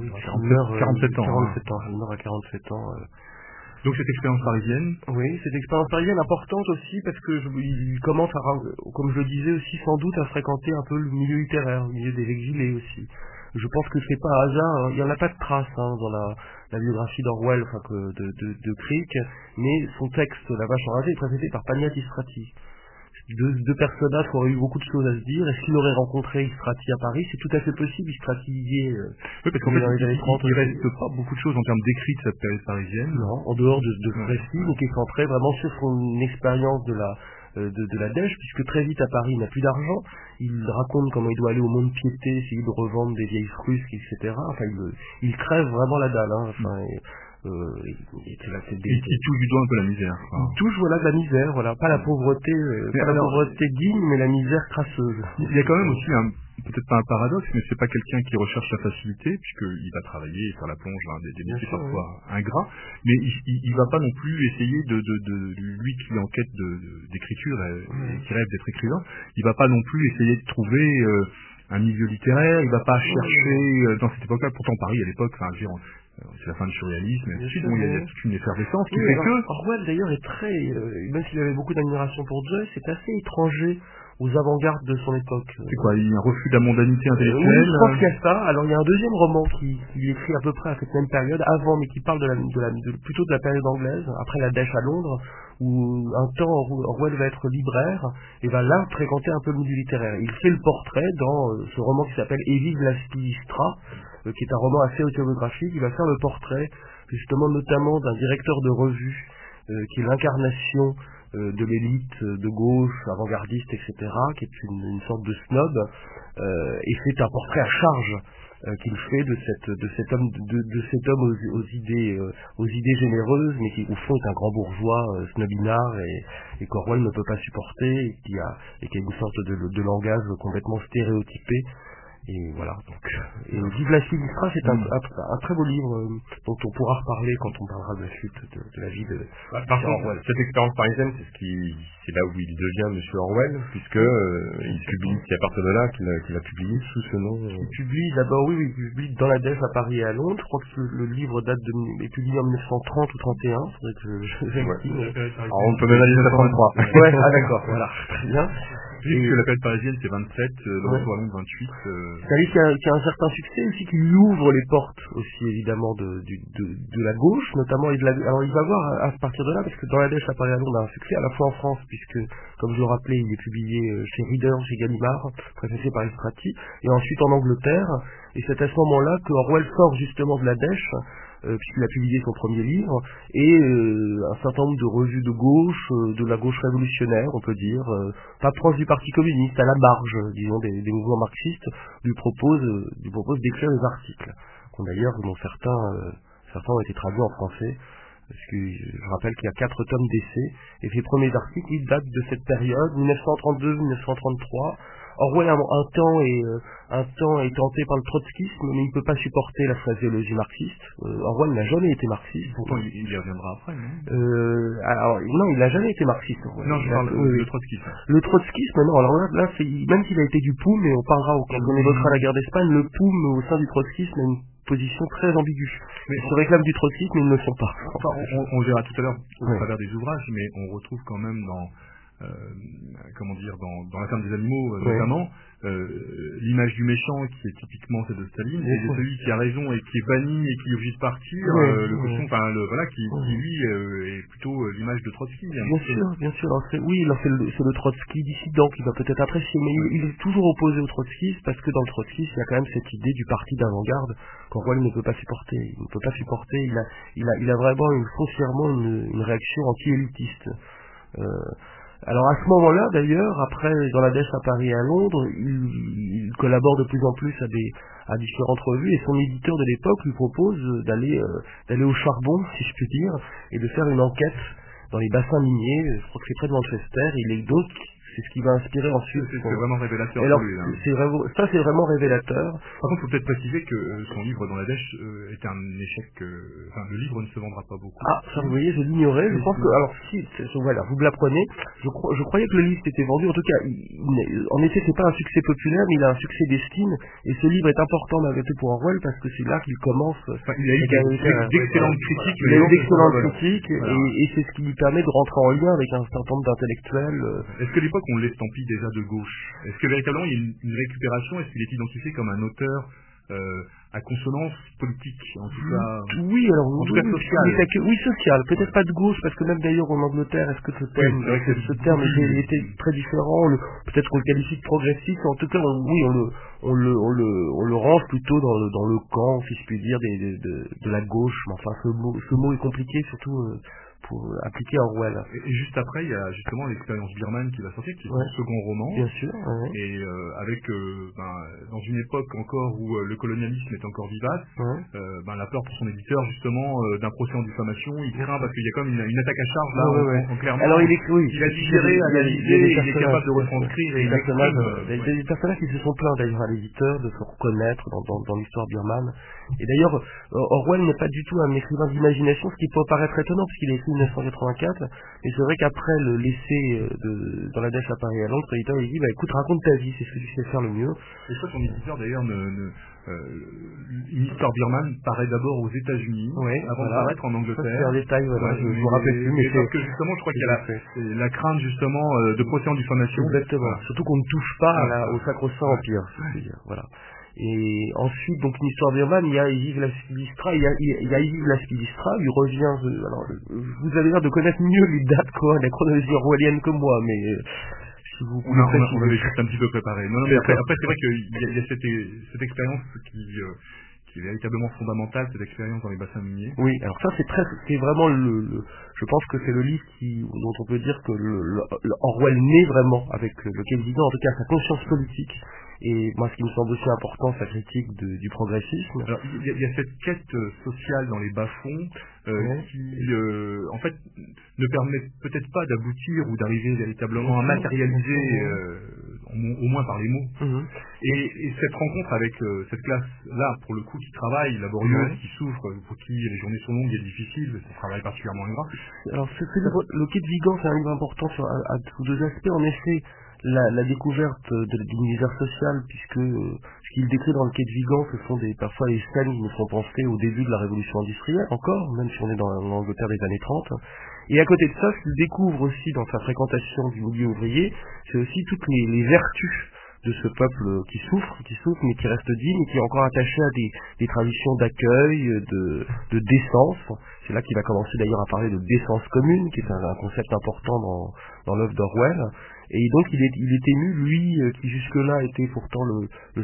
47 ans. Il meurt à 47 ans. Donc cette expérience parisienne. Oui, cette expérience parisienne importante aussi parce que il commence comme je le disais aussi, sans doute à fréquenter un peu le milieu littéraire, le milieu des exilés aussi. Je pense que c'est pas un hasard, il n'y en a pas de traces dans la biographie d'Orwell, de Crick, mais son texte La Vache enragée est précédé par Pagnati Strati. Deux personnages qui auraient eu beaucoup de choses à se dire. Est-ce qu'il aurait rencontré Strati à Paris? C'est tout à fait possible. Strati y est. Oui, parce qu'en fait, il reste pas beaucoup de choses en termes d'écrit de cette période parisienne. Non, en dehors de ce récit, donc qui est centré vraiment sur son expérience de la dèche, puisque très vite à Paris il n'a plus d'argent. Il raconte comment il doit aller au Mont-de-Piété, essayer de revendre des vieilles frusques, etc. Enfin, il crève vraiment la dalle. Il touche du doigt un peu la misère. Il touche voilà de la misère, voilà, pas la pauvreté, la pauvreté digne, mais la misère crasseuse. Il y a quand même aussi peut-être pas un paradoxe, mais c'est pas quelqu'un qui recherche la facilité, puisqu'il va travailler et faire la plonge des métiers parfois ingrats, mais il va pas non plus essayer lui qui est en quête d'écriture et qui rêve d'être écrivain, il va pas non plus essayer de trouver un milieu littéraire, il va pas chercher dans cette époque-là, pourtant Paris à l'époque, c'est la fin du surréalisme, et ensuite il y a toute une effervescence qui fait que... Orwell d'ailleurs est très, même s'il avait beaucoup d'admiration pour Joyce, c'est assez étranger aux avant-gardes de son époque. C'est quoi, il y a un refus de la mondanité intellectuelle? Oui, je pense qu'il y a ça. Alors il y a un deuxième roman qui écrit à peu près à cette même période, avant, mais qui parle plutôt de la période anglaise, après la dèche à Londres, où un temps Orwell va être libraire et va là fréquenter un peu le milieu littéraire. Il fait le portrait dans ce roman qui s'appelle Et vive la Silistra, qui est un roman assez autobiographique. Il va faire le portrait justement notamment d'un directeur de revue qui est l'incarnation de l'élite de gauche, avant-gardiste, etc., qui est une sorte de snob, et c'est un portrait à charge qu'il fait de cet homme aux idées généreuses, mais qui au fond est un grand bourgeois snobinard et qu'Orwell ne peut pas supporter, et qui a une sorte de langage complètement stéréotypé. Et voilà, donc, Vive la Silistra, c'est un très beau livre dont on pourra reparler quand on parlera de la suite de la vie de par contre, Orwell. Cette expérience parisienne, c'est là où il devient Monsieur Orwell, puisque il publie, c'est à partir de là qu'il a publié sous ce nom. Il publie d'abord, il publie dans la Dèche à Paris et à Londres. Je crois que le livre est publié en 1930 ou 31, faudrait que je vérifie. Alors on peut même aller jusqu'à 33. Ouais, d'accord, voilà, très bien. Juste que la période parisienne c'est 27, le retour à Londres 28. C'est un livre qui a un certain succès aussi, qui lui ouvre les portes aussi évidemment de la gauche notamment, alors il va voir à partir de là, parce que dans la Dèche à Paris et à Londres a un succès à la fois en France, puisque comme je le rappelais il est publié chez Reader, chez Gallimard, préfacé par Estrati, et ensuite en Angleterre, et c'est à ce moment-là que Orwell sort justement de la Dèche, puisqu'il a publié son premier livre, et un certain nombre de revues de gauche, de la gauche révolutionnaire, on peut dire, pas proche du Parti communiste, à la marge, disons, des mouvements marxistes, lui propose d'écrire des articles, dont certains ont été traduits en français, parce que je rappelle qu'il y a 4 tomes d'essais, et ces premiers articles, ils datent de cette période, 1932-1933. Orwell un temps est tenté par le trotskisme, mais il ne peut pas supporter la phraséologie marxiste. Orwell n'a jamais été marxiste. Pourtant, il y reviendra après, non? Alors, non, il n'a jamais été marxiste. Non, je parle le trotskisme. Le trotskisme, non, alors là même s'il a été du POUM, et on parlera, quand on évoquera la guerre d'Espagne, le POUM au sein du trotskisme a une position très ambiguë. Mais ils se réclament du trotskisme, mais ils ne le sont pas. On verra tout à l'heure au travers des ouvrages, mais on retrouve quand même dans la ferme des animaux notamment, l'image du méchant qui est typiquement celle de Staline, et de celui qui a raison et qui est banni et qui est obligé de partir, le cochon, qui lui est plutôt l'image de Trotsky. Bien sûr. Alors c'est le Trotsky dissident qui va peut-être apprécier, mais il est toujours opposé au trotskisme, parce que dans le trotskisme il y a quand même cette idée du parti d'avant-garde qu'Orwell ne peut pas supporter. Il a vraiment foncièrement une réaction anti-élitiste. Alors à ce moment-là, d'ailleurs, après dans la Dèche à Paris et à Londres, il collabore de plus en plus à différentes revues, et son éditeur de l'époque lui propose d'aller au charbon, si je puis dire, et de faire une enquête dans les bassins miniers. Je crois que c'est près de Manchester. C'est ce qui va inspirer ensuite. C'est vraiment révélateur. Alors, pour lui, c'est vraiment révélateur. Par contre, il faut peut-être préciser que son livre dans la Dèche est un échec. Le livre ne se vendra pas beaucoup. Ah, ça vous voyez, je l'ignorais. Je pense que, alors voilà, vous me l'apprenez. Je croyais que le livre s'était vendu. En tout cas, en effet, c'est pas un succès populaire, mais il a un succès d'estime. Et ce livre est important malgré tout pour Orwell, parce que c'est là qu'il commence. Il a eu d'excellentes critiques. Il a eu d'excellentes critiques, et c'est ce qui lui permet de rentrer en lien avec un certain nombre d'intellectuels. Est-ce que l'époque on l'estampille déjà de gauche? Est-ce que véritablement il y a une récupération? Est-ce qu'il est identifié comme un auteur à consonance politique, en tout cas? Oui, alors en tout cas social. Oui, social. Peut-être pas de gauche, parce que même d'ailleurs en Angleterre, est-ce que ce terme était très différent? Peut-être qu'on le qualifie de progressiste. En tout cas, on le range plutôt dans le camp, si je puis dire, de la gauche. Mais enfin, ce mot est compliqué, surtout appliquer à Orwell. Et juste après, il y a justement l'expérience Birman qui va sortir, qui est son second roman. Bien sûr. Ouais. Et avec dans une époque encore où le colonialisme est encore vivace, la peur pour son éditeur justement d'un procès en diffamation, il craint parce qu'il y a comme une attaque à charge là, en clairement. Alors il a digéré, analysé, il est capable de retranscrire. Il y a des personnages qui se sont plaints d'ailleurs à l'éditeur de se reconnaître dans l'histoire Birman. Et d'ailleurs, Orwell n'est pas du tout un écrivain d'imagination, ce qui peut paraître étonnant parce qu'il a écrit en 1984. Mais c'est vrai qu'après l'essai dans la Dèche à Paris à Londres, l'éditeur lui dit écoute, raconte ta vie, c'est ce que tu sais faire le mieux. Et je crois que son éditeur d'ailleurs une histoire Birman paraît d'abord aux États-Unis avant de paraître en Angleterre. C'est un détail, je me rappelle plus, mais parce que justement, je crois qu'il y a la crainte justement de procès en diffamation. Exactement. Surtout qu'on ne touche pas au sacro-saint empire, voilà. Et ensuite, donc une histoire Birman, il y a Yves Laspidistra, il y a Yves Laspidistra, il revient. Alors, vous avez l'air de connaître mieux les dates, la chronologie orwellienne que moi, mais. On avait juste un petit peu préparé. Non, mais après c'est vrai qu'il y a cette expérience qui est véritablement fondamentale, cette expérience dans les bassins miniers. Oui, alors ça c'est vraiment je pense que c'est le livre dont on peut dire que Orwell naît vraiment avec lequel il en tout cas sa conscience politique. Et moi, ce qui me semble aussi important, sa critique du progressisme. Alors, il y a cette quête sociale dans les bas-fonds qui, en fait, ne permet peut-être pas d'aboutir ou d'arriver véritablement à matérialiser, au moins par les mots. Et cette rencontre avec cette classe-là, pour le coup, qui travaille, laborieuse, qui souffre, pour qui les journées sont longues et difficiles, c'est un travail particulièrement ingrat. Alors, le Quai de Vigan, c'est un livre important à deux aspects. En effet, la découverte de l'univers social, puisque ce qu'il décrit dans le Quai de Vigan, ce sont parfois les scènes qui nous font penser au début de la révolution industrielle, encore, même si on est dans l'Angleterre des années 30. Et à côté de ça, ce qu'il découvre aussi dans sa fréquentation du milieu ouvrier, c'est aussi toutes les vertus de ce peuple qui souffre, mais qui reste digne, et qui est encore attaché à des traditions d'accueil, de décence. C'est là qu'il va commencer d'ailleurs à parler de décence commune, qui est un concept important dans l'œuvre d'Orwell. Et donc il est ému, lui, qui jusque-là était pourtant le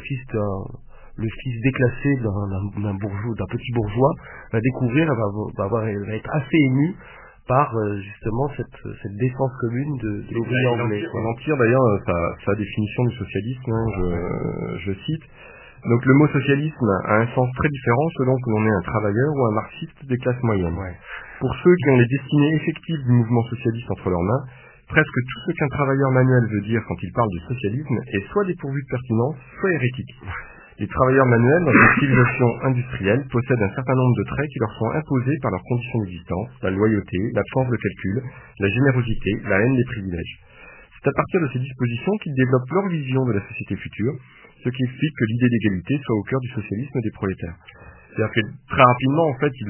fils déclassé d'un petit bourgeois, va découvrir, va être assez ému par justement cette défense commune de l'ouvrier anglais. On en tire d'ailleurs sa définition du socialisme, je cite. Donc le mot socialisme a un sens très différent selon que l'on est un travailleur ou un marxiste des classes moyennes. Pour ceux qui ont les destinées effectives du mouvement socialiste entre leurs mains, presque tout ce qu'un travailleur manuel veut dire quand il parle du socialisme est soit dépourvu de pertinence, soit hérétique. Les travailleurs manuels dans une civilisation industrielle possèdent un certain nombre de traits qui leur sont imposés par leurs conditions d'existence, la loyauté, l'absence de calcul, la générosité, la haine des privilèges. C'est à partir de ces dispositions qu'ils développent leur vision de la société future, ce qui explique que l'idée d'égalité soit au cœur du socialisme des prolétaires. C'est-à-dire que très rapidement, en fait,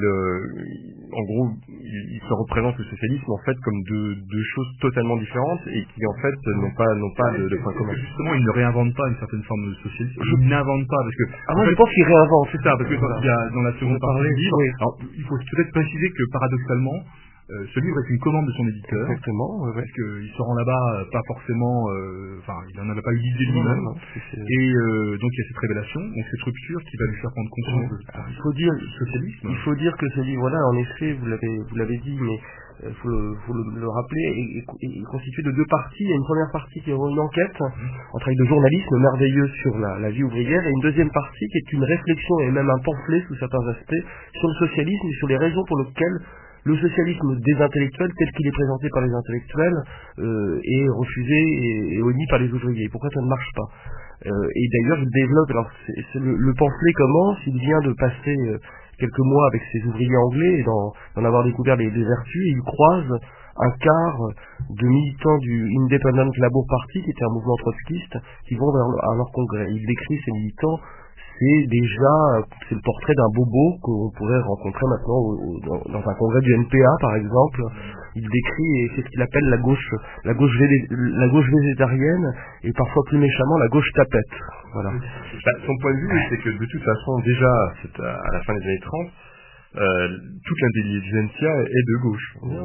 il se représente le socialisme en fait comme deux choses totalement différentes et qui en fait n'ont pas de point commun. Justement, il ne réinvente pas une certaine forme de socialisme. Il n'invente pas parce que. Moi, je pense qu'il réinvente. C'est ça, parce que il y a dans la seconde partie du livre. Alors, il faut peut-être préciser que paradoxalement, ce livre est une commande de son éditeur. Exactement, parce qu'il se rend là-bas pas forcément, il n'en avait pas eu l'idée lui-même. Et donc il y a cette révélation, donc cette rupture qui va lui faire prendre conscience du socialisme. Il faut dire que ce livre-là, en effet, vous l'avez dit, mais faut le rappeler, est constitué de deux parties. Il y a une première partie qui est une enquête, un travail de journalisme merveilleux sur la vie ouvrière, et une deuxième partie qui est une réflexion et même un pamphlet sous certains aspects sur le socialisme et sur les raisons pour lesquelles le socialisme des intellectuels, tel qu'il est présenté par les intellectuels, est refusé et honni par les ouvriers. Pourquoi ça ne marche pas? Et d'ailleurs, il développe. Alors, le pamphlet commence. Il vient de passer quelques mois avec ses ouvriers anglais et d'en avoir découvert les vertus. Et il croise un quart de militants du Independent Labour Party, qui était un mouvement trotskiste, qui vont à leur congrès. Il décrit ces militants. C'est le portrait d'un bobo qu'on pourrait rencontrer maintenant dans un congrès du NPA par exemple. Il décrit, et c'est ce qu'il appelle la gauche végétarienne et parfois plus méchamment la gauche tapette. Voilà. Son point de vue, c'est que de toute façon déjà à la fin des années 30, toute l'intelligentsia est de gauche.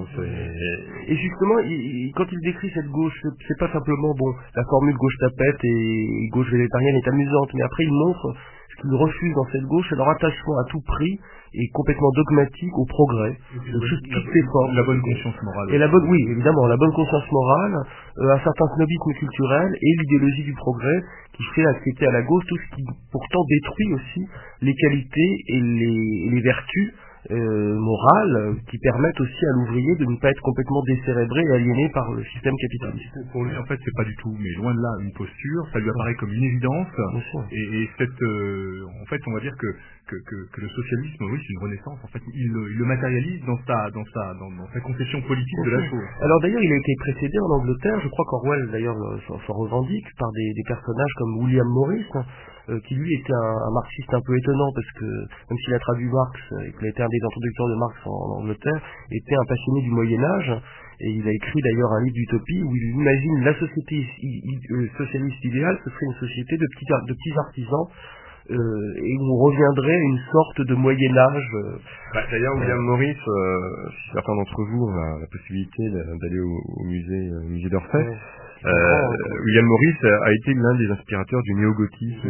Et justement, quand il décrit cette gauche, c'est pas simplement la formule gauche tapette et gauche végétarienne est amusante, mais après il montre ce qu'il refuse dans cette gauche, c'est leur attachement à tout prix et complètement dogmatique au progrès, toutes ces formes. La bonne conscience morale. Et oui, évidemment, la bonne conscience morale, un certain snobisme culturel et l'idéologie du progrès qui fait accepter à la gauche tout ce qui pourtant détruit aussi les qualités et les vertus morales qui permettent aussi à l'ouvrier de ne pas être complètement décérébré et aliéné par le système capitaliste. Pour lui, en fait, c'est pas du tout, mais loin de là, une posture. Ça lui apparaît comme une évidence. Et en fait, on va dire que le socialisme, oui, c'est une renaissance. En fait, il le matérialise dans sa conception politique de la chose. Alors d'ailleurs, il a été précédé en Angleterre. Je crois qu'Orwell, d'ailleurs, s'en revendique par des personnages comme William Morris, qui lui était un marxiste un peu étonnant parce que même s'il a traduit Marx et qu'il a été un des introducteurs de Marx en Angleterre, était un passionné du Moyen-Âge et il a écrit d'ailleurs un livre d'utopie où il imagine la société socialiste idéale, ce serait une société de petits artisans et où on reviendrait à une sorte de Moyen-Âge. D'ailleurs, William Morris, si certains d'entre vous ont la possibilité d'aller au musée d'Orsay, William Morris a été l'un des inspirateurs du néo-gothisme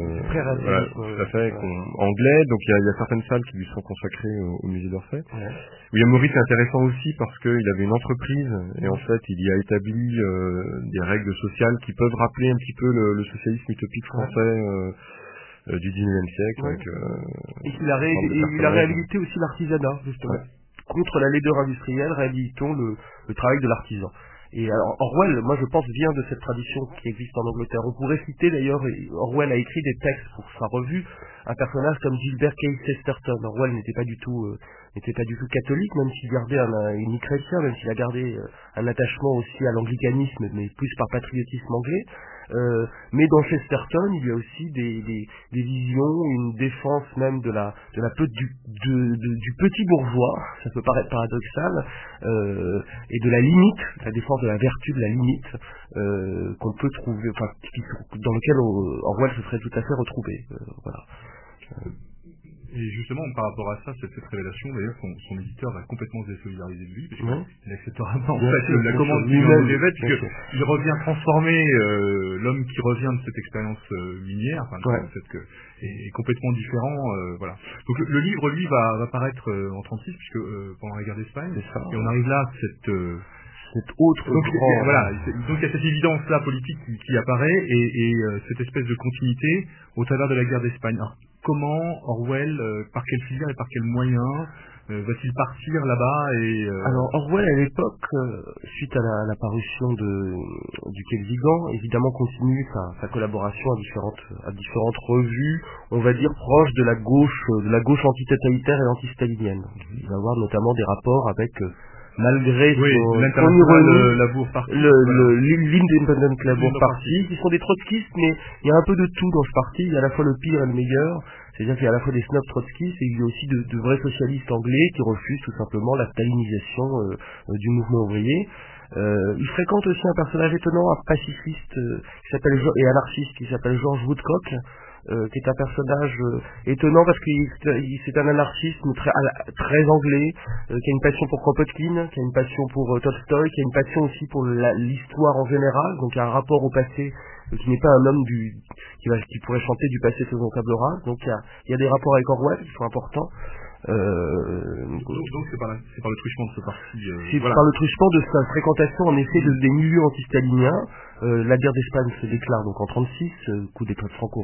tout à fait, anglais, donc il y a certaines salles qui lui sont consacrées au musée d'Orsay. William Morris est intéressant aussi parce qu'il avait une entreprise et en fait il y a établi des règles sociales qui peuvent rappeler un petit peu le socialisme utopique français du 19e siècle. Et il a réhabilité aussi l'artisanat, justement. Contre la laideur industrielle, réhabilitons le travail de l'artisan. Et alors, Orwell, moi je pense, vient de cette tradition qui existe en Angleterre. On pourrait citer d'ailleurs, Orwell a écrit des textes pour sa revue, un personnage comme Gilbert K. Chesterton. Orwell n'était pas du tout catholique, même s'il gardait ni chrétien, même s'il a gardé un attachement aussi à l'anglicanisme, mais plus par patriotisme anglais. Mais dans Chesterton, il y a aussi des visions, une défense même du petit bourgeois, ça peut paraître paradoxal, et de la limite, la défense de la vertu de la limite, qu'on peut trouver, dans lequel Orwell se serait tout à fait retrouvé. Voilà. Et justement, par rapport à ça, cette révélation, d'ailleurs, son éditeur va complètement se désolidariser de lui, parce qu'il n'acceptera pas en fait la commande qu'il lui devait, puisqu'il revient transformer l'homme qui revient de cette expérience minière, est complètement différent. Voilà. Donc le livre, lui, va paraître en 36, puisque pendant la guerre d'Espagne, et on arrive là à cette autre donc il y a cette évidence là politique qui apparaît et cette espèce de continuité au travers de la guerre d'Espagne. Alors, comment Orwell, par quelle filière et par quels moyens va-t-il partir là-bas Alors Orwell à l'époque, suite à la parution du Kelvigan, évidemment continue sa collaboration à différentes revues, on va dire proches de la gauche antitotalitaire et antistalinienne. Il va avoir notamment des rapports avec malgré son ironie, l'Independent Labour Party, qui sont des trotskistes, mais il y a un peu de tout dans ce parti, il y a à la fois le pire et le meilleur, c'est-à-dire qu'il y a à la fois des snobs trotskistes et il y a aussi de vrais socialistes anglais qui refusent tout simplement la stalinisation du mouvement ouvrier. Il fréquente aussi un personnage étonnant, un pacifiste et anarchiste qui s'appelle George Woodcock, qui est un personnage étonnant parce que c'est un anarchisme très anglais, qui a une passion pour Kropotkin, qui a une passion pour Tolstoï, qui a une passion aussi pour l'histoire en général, donc il y a un rapport au passé qui n'est pas un homme qui pourrait chanter du passé faisant table rase, donc il y a des rapports avec Orwell qui sont importants. Donc c'est par le truchement de ce parti. Par le truchement de sa fréquentation en effet des milieux antistaliniens. La guerre d'Espagne se déclare donc en 36, coup d'État de Franco.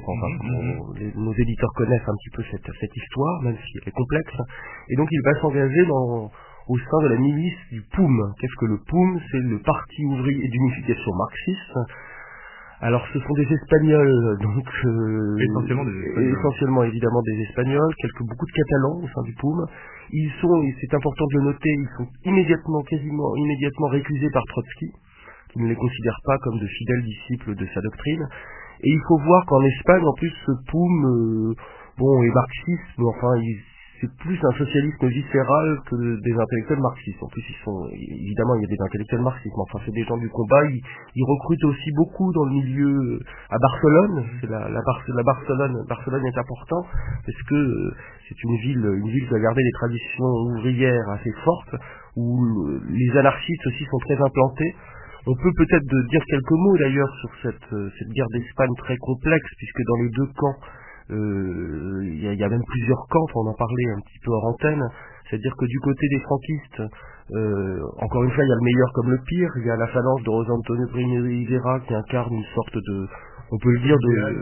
Nos éditeurs connaissent un petit peu cette histoire, même si elle est complexe. Et donc il va s'engager au sein de la milice du POUM. Qu'est-ce que le POUM? C'est le Parti ouvrier d'unification marxiste. Alors ce sont des Espagnols, donc essentiellement évidemment des Espagnols, beaucoup de Catalans au sein du POUM. Ils sont, et c'est important de le noter, ils sont quasiment immédiatement récusés par Trotsky, qui ne les considère pas comme de fidèles disciples de sa doctrine. Et il faut voir qu'en Espagne, en plus, ce POUM, est marxiste, mais enfin, c'est plus un socialisme viscéral que des intellectuels marxistes. En plus, évidemment, il y a des intellectuels marxistes, mais enfin, c'est des gens du combat. Ils recrutent aussi beaucoup dans le milieu à Barcelone. Barcelone est important parce que c'est une ville qui a gardé des traditions ouvrières assez fortes, où les anarchistes aussi sont très implantés. On peut peut-être dire quelques mots d'ailleurs sur cette guerre d'Espagne très complexe, puisque dans les deux camps, il y a même plusieurs camps, on en parlait un petit peu hors antenne, c'est-à-dire que du côté des franquistes, encore une fois, il y a le meilleur comme le pire, il y a la phalange de José Antonio Primo de Rivera qui incarne une sorte de, on peut le dire,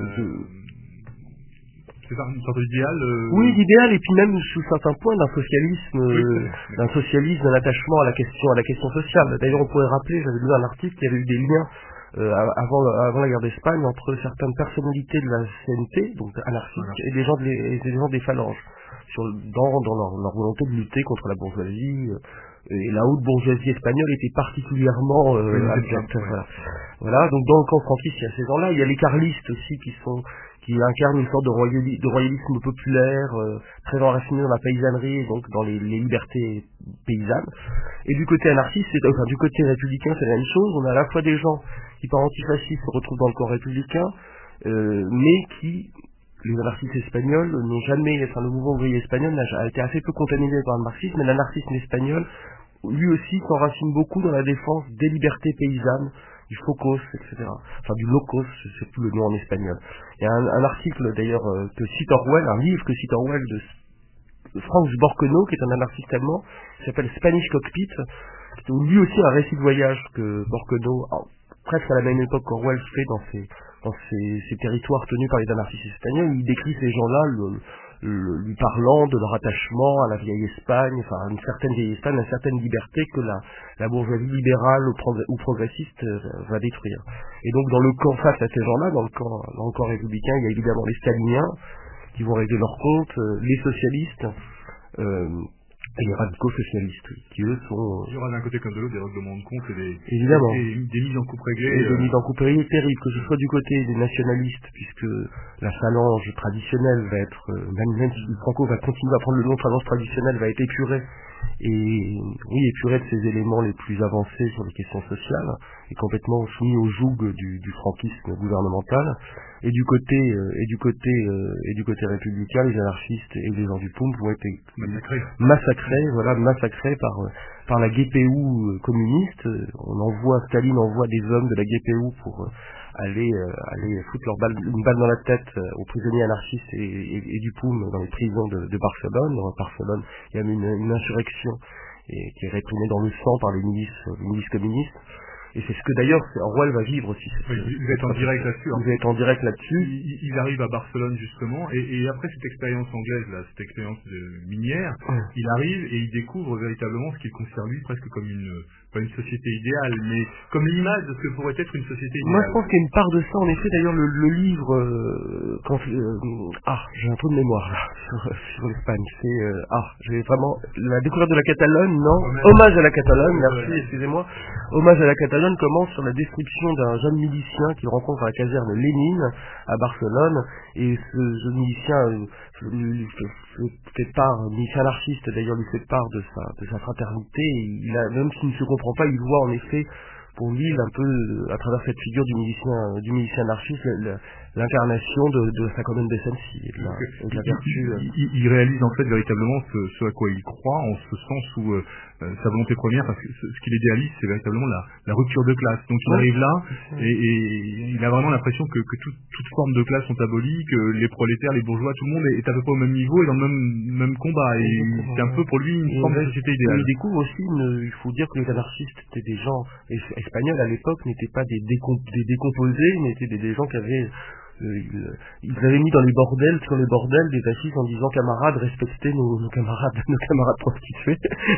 c'est ça, une sorte d'idéal Oui, d'idéal, et puis même sous certains points d'un socialisme, d'un attachement à la question sociale. D'ailleurs, on pourrait rappeler, j'avais lu un article, qu'il y avait eu des liens avant la guerre d'Espagne entre certaines personnalités de la CNT, donc anarchistes, et des gens des phalanges, dans leur volonté de lutter contre la bourgeoisie. Et la haute bourgeoisie espagnole était particulièrement abjecte. Voilà, donc dans le camp franquiste, il y a ces gens-là. Il y a les carlistes aussi qui incarnent une sorte de royalisme populaire, très enraciné dans la paysannerie, et donc dans les libertés paysannes. Et du côté anarchiste, du côté républicain, c'est la même chose. On a à la fois des gens qui, par antifascistes, se retrouvent dans le camp républicain, mais qui, les anarchistes espagnols, n'ont jamais, le mouvement ouvrier espagnol a été assez peu contaminé par le marxisme, mais l'anarchisme espagnol, lui aussi, s'enracine beaucoup dans la défense des libertés paysannes, du focos, etc. Enfin, du locos, c'est plus le nom en espagnol. Il y a un article, d'ailleurs, que cite Orwell, un livre que cite Orwell de Franz Borkenau, qui est un anarchiste allemand, qui s'appelle Spanish Cockpit, où lui aussi un récit de voyage que Borkenau, presque à la même époque qu'Orwell fait dans ces territoires tenus par les anarchistes espagnols. Il décrit ces gens-là lui parlant de leur attachement à la vieille Espagne, enfin à une certaine vieille Espagne, à une certaine liberté que la bourgeoisie libérale ou progressiste va détruire. Et donc dans le camp face à ces gens-là, dans le camp républicain, il y a évidemment les staliniens qui vont régler leur compte, les socialistes, et les radicaux socialistes, qui eux sont... Il y aura d'un côté comme de l'autre des règlements de compte et des mises en coupe réglées. Et des mises en coupe réglées terribles, que ce soit du côté des nationalistes, puisque la phalange traditionnelle va être, même si Franco va continuer à prendre le nom de phalange traditionnelle, va être épurée, épurée de ses éléments les plus avancés sur les questions sociales, et complètement soumis au joug du franquisme gouvernemental. Et du côté républicain, les anarchistes et les gens du POUM vont être massacrés par la GPU communiste. Staline envoie des hommes de la GPU pour aller foutre une balle dans la tête aux prisonniers anarchistes et du POUM dans les prisons de Barcelone. Dans Barcelone, il y a une insurrection qui est réprimée dans le sang par les milices communistes. Et c'est ce que d'ailleurs Orwell va vivre aussi. Oui, vous êtes en direct là-dessus. Vous êtes en direct là-dessus. Il arrive à Barcelone justement, et après cette expérience anglaise, là, cette expérience de minière, il arrive et il découvre véritablement ce qu'il considère lui presque comme pas une société idéale, mais comme l'image de ce que pourrait être une société idéale. Moi je pense qu'il y a une part de ça, en effet. D'ailleurs le livre, j'ai un trou de mémoire là sur l'Espagne. J'ai vraiment la découverte de la Catalogne, non, Hommage à la Catalogne. Merci, excusez-moi. Hommage à la Catalogne commence sur la description d'un jeune milicien qu'il rencontre à la caserne Lénine à Barcelone, et ce jeune milicien lui fait part, milicien anarchiste d'ailleurs, lui fait part de sa fraternité, et même s'il ne se comprend pas, il voit en effet pour lui un peu à travers cette figure du milicien anarchiste l'incarnation de sa common decency et de la vertu. Il réalise en fait véritablement ce à quoi il croit, en ce sens où sa volonté première, parce que ce qu'il idéalise, c'est véritablement la rupture de classe. Donc il arrive là et il a vraiment l'impression que toute forme de classe sont abolies, que les prolétaires, les bourgeois, tout le monde est à peu près au même niveau et dans le même combat. Et c'est un peu pour lui une forme de société idéale. Il découvre aussi, il faut dire que les anarchistes étaient des gens espagnols à l'époque, n'étaient pas des décomposés, mais étaient des gens qui avaient ils avaient mis sur les bordels des affiches en disant camarades, respectez nos camarades prostituées.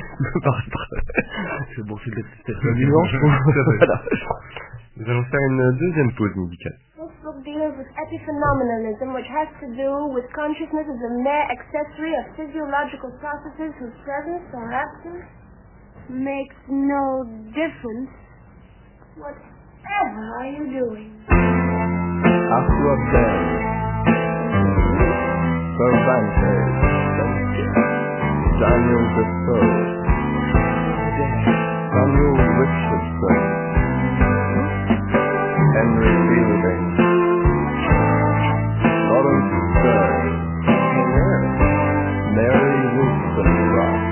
C'est bon, c'est amusant, je trouve. Voilà. Nous allons faire une deuxième pause musicale. This book deals with epiphenomenalism, which has to do with consciousness as a mere accessory of physiological processes whose presence or absence makes no difference. Whatever are you doing? After a bed, Cervantes, Daniel Defoe, Samuel Richardson, Henry Fielding, Lawrence Stern, Mary Wollstonecraft,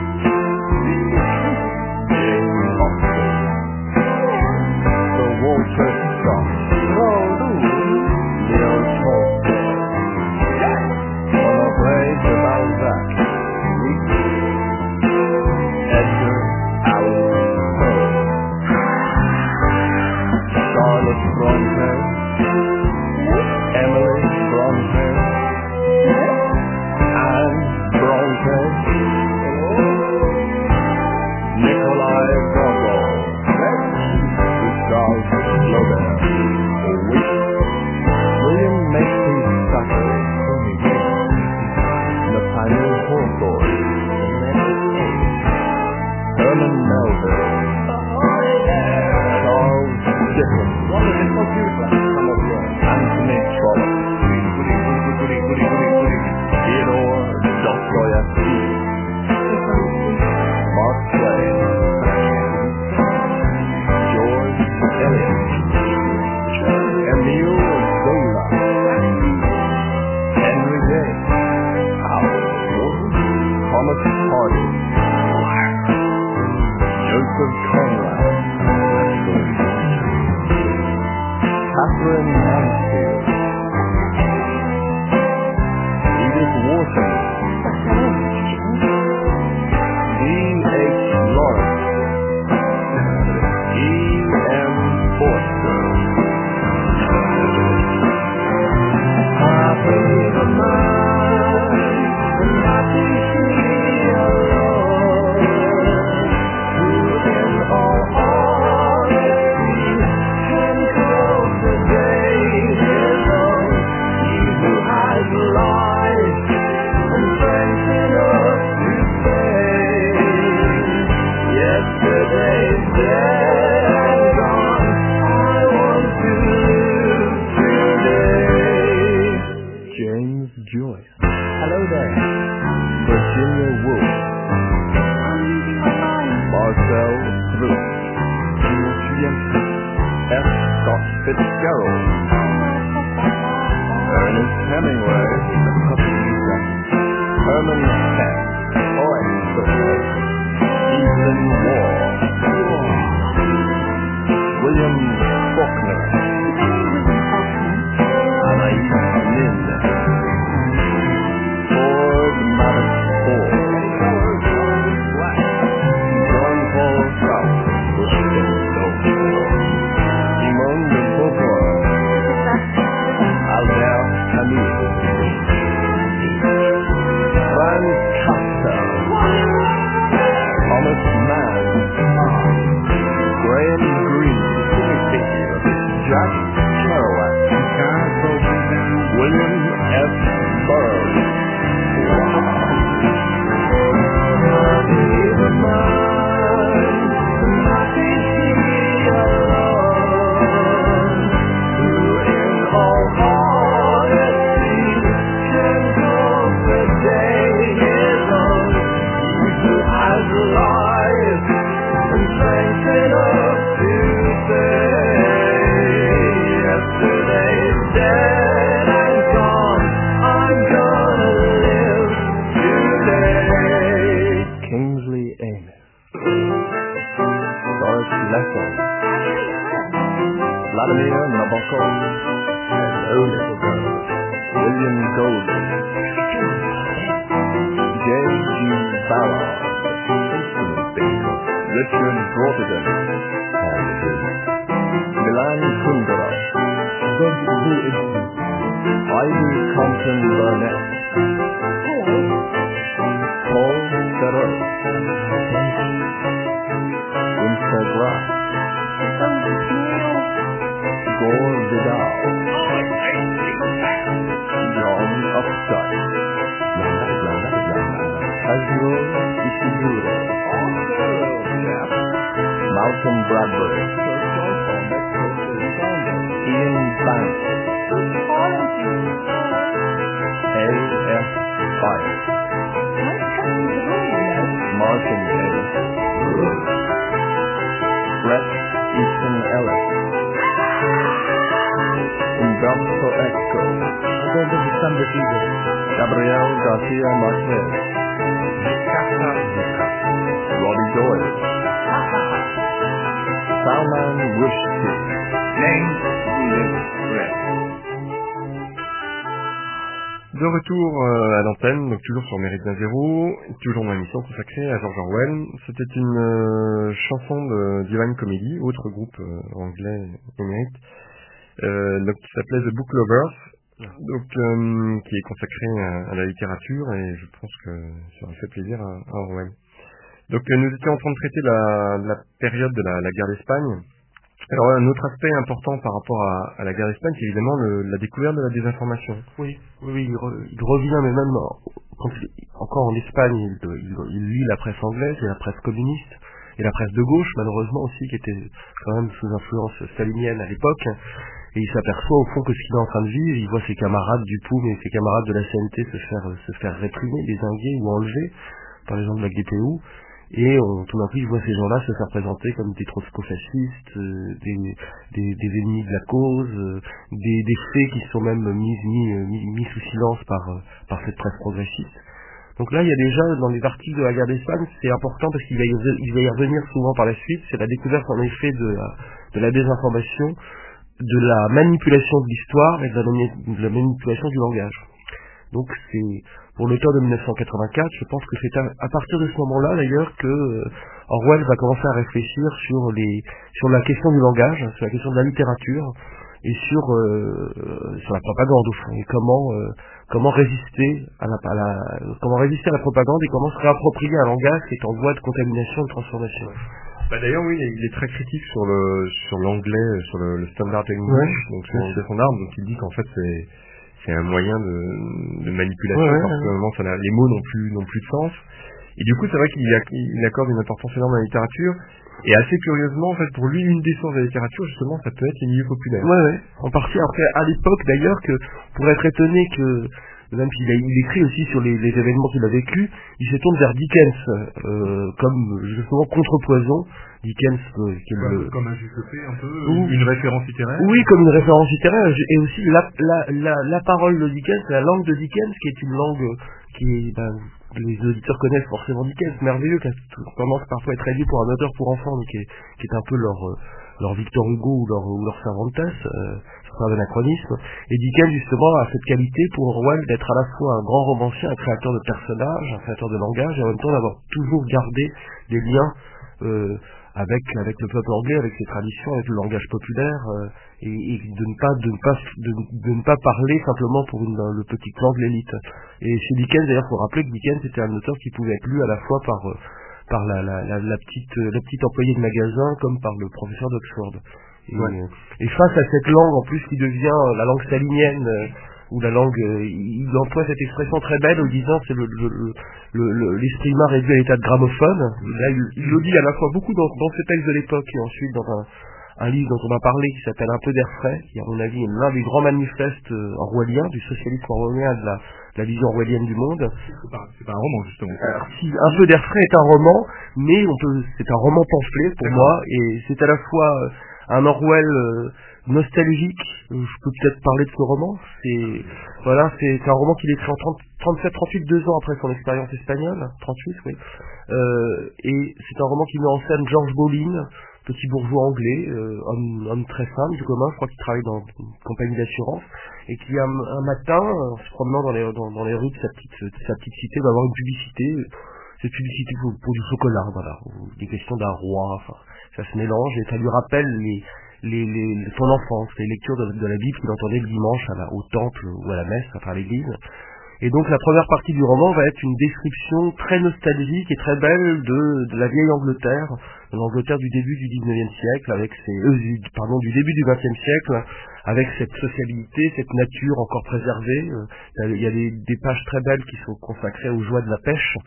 Jane Austen, Sir Walter Scott, Leo Tolstoy, Honoré de Balzac, Edgar Allan Poe, Charlotte Bronte, Emily Bronte, Anne Bronte, Nikolai Gogol, Gustave Flaubert, William Makepeace Thackeray, Nathaniel Hawthorne, Herman Melville, Charles Dickens, Anthony Trollope, Theodore Dostoevsky, Mark Twain, George Eliot, Emile Zola, Henry James, Thomas Hardy, Joseph Conrad, Catherine Mansfield, Edith Wharton, D.H. Lawrence, E.M. Forster, happy the man, and happy she alone, who in all honesty can close the day his own, he who has life and strength enough to say, yesterday's dead and gone, I want to live today. James Joyce. Hello there. Virginia Woolf. Marcel Proust. F. Scott Fitzgerald. Ernest Hemingway. Herman Hesse. Evelyn Waugh. William Faulkner. Anaïs Nin. Ford Madox Ford. John Paul Sartre. Simone de Beauvoir. Albert Camus. Franz Kafka. Thomas Mann. Graham Greene. Jack Kerouac. William F. Burroughs. Happy the man, happy she alone, who in all honesty can call the day his own, he who has life and strength enough to say, yesterday's dead and gone, I'm gonna live today. Kingsley Amis, Doris Lessing, Vladimir Nabokov, Hello Little Girl, William Golding, J.G. Ballard, Richard Brautigan, Milan Kundera, Ivy Compton Burnett, Paul Theroux, Winter Grass, Gore Vidal, John Updike, Kazuo Ishiguro, Malcolm Bradbury, Ian Banks, A.F. Fire, Poetco, Adobe de San Decido, Gabriel Garcia Marquez, Robbie Doyle, Salman Rushdie, James William Brett. De retour à l'antenne, donc toujours sur Méridien Zéro, toujours dans l'émission consacrée à George Orwell. C'était une chanson de Divine Comedy, autre groupe anglais émérite, donc qui s'appelait The Book Lovers, donc qui est consacré à la littérature, et je pense que ça aurait fait plaisir à Orwell. Donc nous étions en train de traiter la période de la guerre d'Espagne. Alors un autre aspect important par rapport à la guerre d'Espagne, c'est évidemment la découverte de la désinformation. Oui, il revient, mais même encore en Espagne, il lit la presse anglaise et la presse communiste, et la presse de gauche, malheureusement aussi, qui était quand même sous influence stalinienne à l'époque, et il s'aperçoit au fond que ce qu'il est en train de vivre, il voit ses camarades du POUM et ses camarades de la CNT se faire réprimer, désinguer ou enlever par les gens de la GPU. Et tout d'un coup, il voit ces gens-là se faire présenter comme des trotskofascistes, des ennemis de la cause, des faits qui sont même mis sous silence par cette presse progressiste. Donc là, il y a déjà, dans les articles de la guerre d'Espagne, c'est important parce qu'il va y revenir souvent par la suite, c'est la découverte en effet de la désinformation, de la manipulation de l'histoire et de la manipulation du langage. Donc c'est pour l'auteur de 1984, je pense que c'est à partir de ce moment-là d'ailleurs que Orwell va commencer à réfléchir sur la question du langage, sur la question de la littérature et sur la propagande au fond, et comment résister à la propagande et comment se réapproprier un langage qui est en voie de contamination et de transformation. D'ailleurs oui, il est très critique sur l'anglais, sur le standard English, donc sur le standard, donc il dit qu'en fait c'est un moyen de manipulation, parce que vraiment les mots n'ont plus de sens. Et du coup, c'est vrai qu'il accorde une importance énorme à la littérature. Et assez curieusement, en fait, pour lui, une des sources de la littérature, justement, ça peut être les milieux populaires. En partie. Après, à l'époque, d'ailleurs, que pour être étonné que, même s'il écrit aussi sur les événements qu'il a vécus, il se tourne vers Dickens, comme justement contrepoison. Dickens, qui est comme un juste fait, un peu, une référence littéraire. Oui, comme une référence littéraire, et aussi la parole de Dickens, la langue de Dickens, qui est une langue qui les auditeurs connaissent forcément Dickens, merveilleux, qui a tendance parfois à être réduit pour un auteur pour enfants, mais qui est un peu leur Victor Hugo ou leur Cervantes, c'est un anachronisme. Et Dickens, justement, a cette qualité pour Orwell d'être à la fois un grand romancier, un créateur de personnages, un créateur de langage, et en même temps d'avoir toujours gardé des liens avec le peuple anglais, avec ses traditions, avec le langage populaire, et de ne pas parler simplement pour le petit clan de l'élite. Et chez Dickens, d'ailleurs, il faut rappeler que Dickens était un auteur qui pouvait être lu à la fois par la petite employée de magasin comme par le professeur d'Oxford. Et face à cette langue, en plus, qui devient la langue stalinienne, ou la langue, il emploie cette expression très belle en disant c'est l'esprit humain réduit à l'état de gramophone. Là, il le dit à la fois beaucoup dans ce texte de l'époque et ensuite dans un livre dont on a parlé qui s'appelle Un peu d'air frais, qui à mon avis est l'un des grands manifestes orwelliens, du socialisme orwellien, de la vision orwellienne du monde. C'est pas un roman justement. Alors, si Un peu d'air frais est un roman, mais c'est un roman pamphlet pour moi, et c'est à la fois un Orwell nostalgique, je peux peut-être parler de ce roman, c'est un roman qu'il écrit en 37-38, 2 ans après son expérience espagnole, 38 oui, et c'est un roman qui met en scène George Bolin, petit bourgeois anglais, homme très simple, du commun, je crois qu'il travaille dans une compagnie d'assurance, et qui un matin, en se promenant dans les rues de sa petite cité, va avoir une publicité, cette publicité pour du chocolat, voilà, des questions d'un roi, enfin, ça se mélange, et ça lui rappelle son enfance, les lectures de la Bible qu'il entendait le dimanche au temple ou à la messe, enfin à l'église. Et donc la première partie du roman va être une description très nostalgique et très belle de la vieille Angleterre, de l'Angleterre du début du 19e siècle, du début du 20e siècle, avec cette sociabilité, cette nature encore préservée. Il y a des pages très belles qui sont consacrées aux joies de la pêche,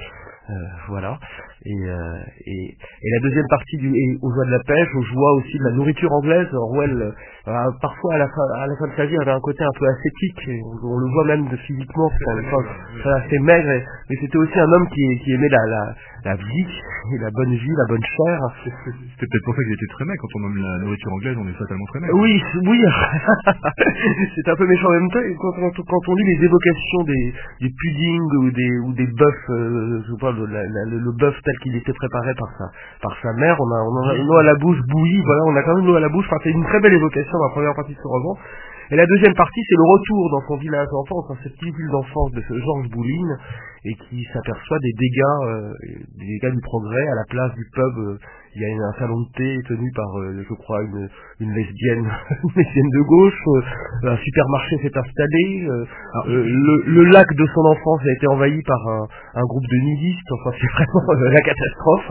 Voilà. Et la deuxième partie est aux joies de la pêche, aux joies aussi de la nourriture anglaise. Orwell, parfois à la fin de sa vie, avait un côté un peu ascétique. Et on le voit même physiquement, c'est assez maigre. Mais c'était aussi un homme qui aimait la vie, et la bonne vie, la bonne chair. C'était peut-être pour ça qu'il était très maigre. Quand on nomme la nourriture anglaise, on est fatalement très maigre. Oui. C'est un peu méchant en même temps. Et quand on lit les évocations des puddings ou des bœufs, je vois le bœuf tel qu'il était préparé par sa mère, on a l'eau à la bouche bouillie, voilà, on a quand même l'eau à la bouche. Enfin, c'est une très belle évocation dans la première partie de ce roman. Et la deuxième partie, c'est le retour dans son village d'enfance, dans cette petite ville d'enfance de ce Georges Bouline, et qui s'aperçoit des dégâts du progrès. À la place du pub, il y a un salon de thé tenu par, je crois, une lesbienne, une lesbienne de gauche. Un supermarché s'est installé. Le lac de son enfance a été envahi par un groupe de nudistes. Enfin, c'est vraiment la catastrophe.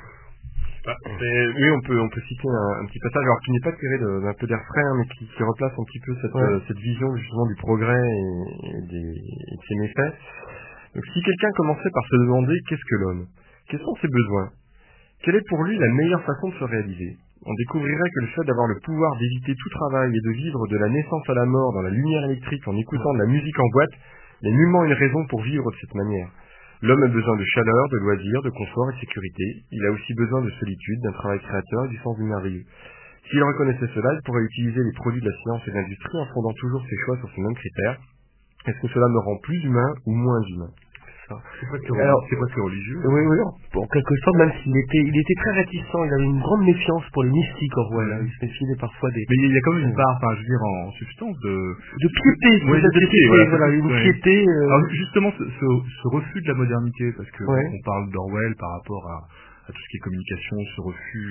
Oui, on peut citer un petit passage, alors qui n'est pas tiré d'un peu d'air frais, mais qui replace un petit peu cette vision justement du progrès et de ses méfaits. Donc, si quelqu'un commençait par se demander qu'est-ce que l'homme, quels sont ses besoins, quelle est pour lui la meilleure façon de se réaliser, on découvrirait que le fait d'avoir le pouvoir d'éviter tout travail et de vivre de la naissance à la mort dans la lumière électrique en écoutant de la musique en boîte n'est nullement une raison pour vivre de cette manière. L'homme a besoin de chaleur, de loisirs, de confort et de sécurité. Il a aussi besoin de solitude, d'un travail créateur et du sens du merveilleux. S'il reconnaissait cela, il pourrait utiliser les produits de la science et de l'industrie en fondant toujours ses choix sur ces mêmes critères. Est-ce que cela me rend plus humain ou moins humain ? C'est presque religieux. Oui, en quelque sorte, même s'il était très réticent, il avait une grande méfiance pour les mystiques, Orwell. Il se méfiait parfois des... Mais il y a quand même une part, je veux dire, en substance de piété, voilà, une piété. Alors justement, ce refus de la modernité, parce que on parle d'Orwell par rapport à tout ce qui est communication, ce refus,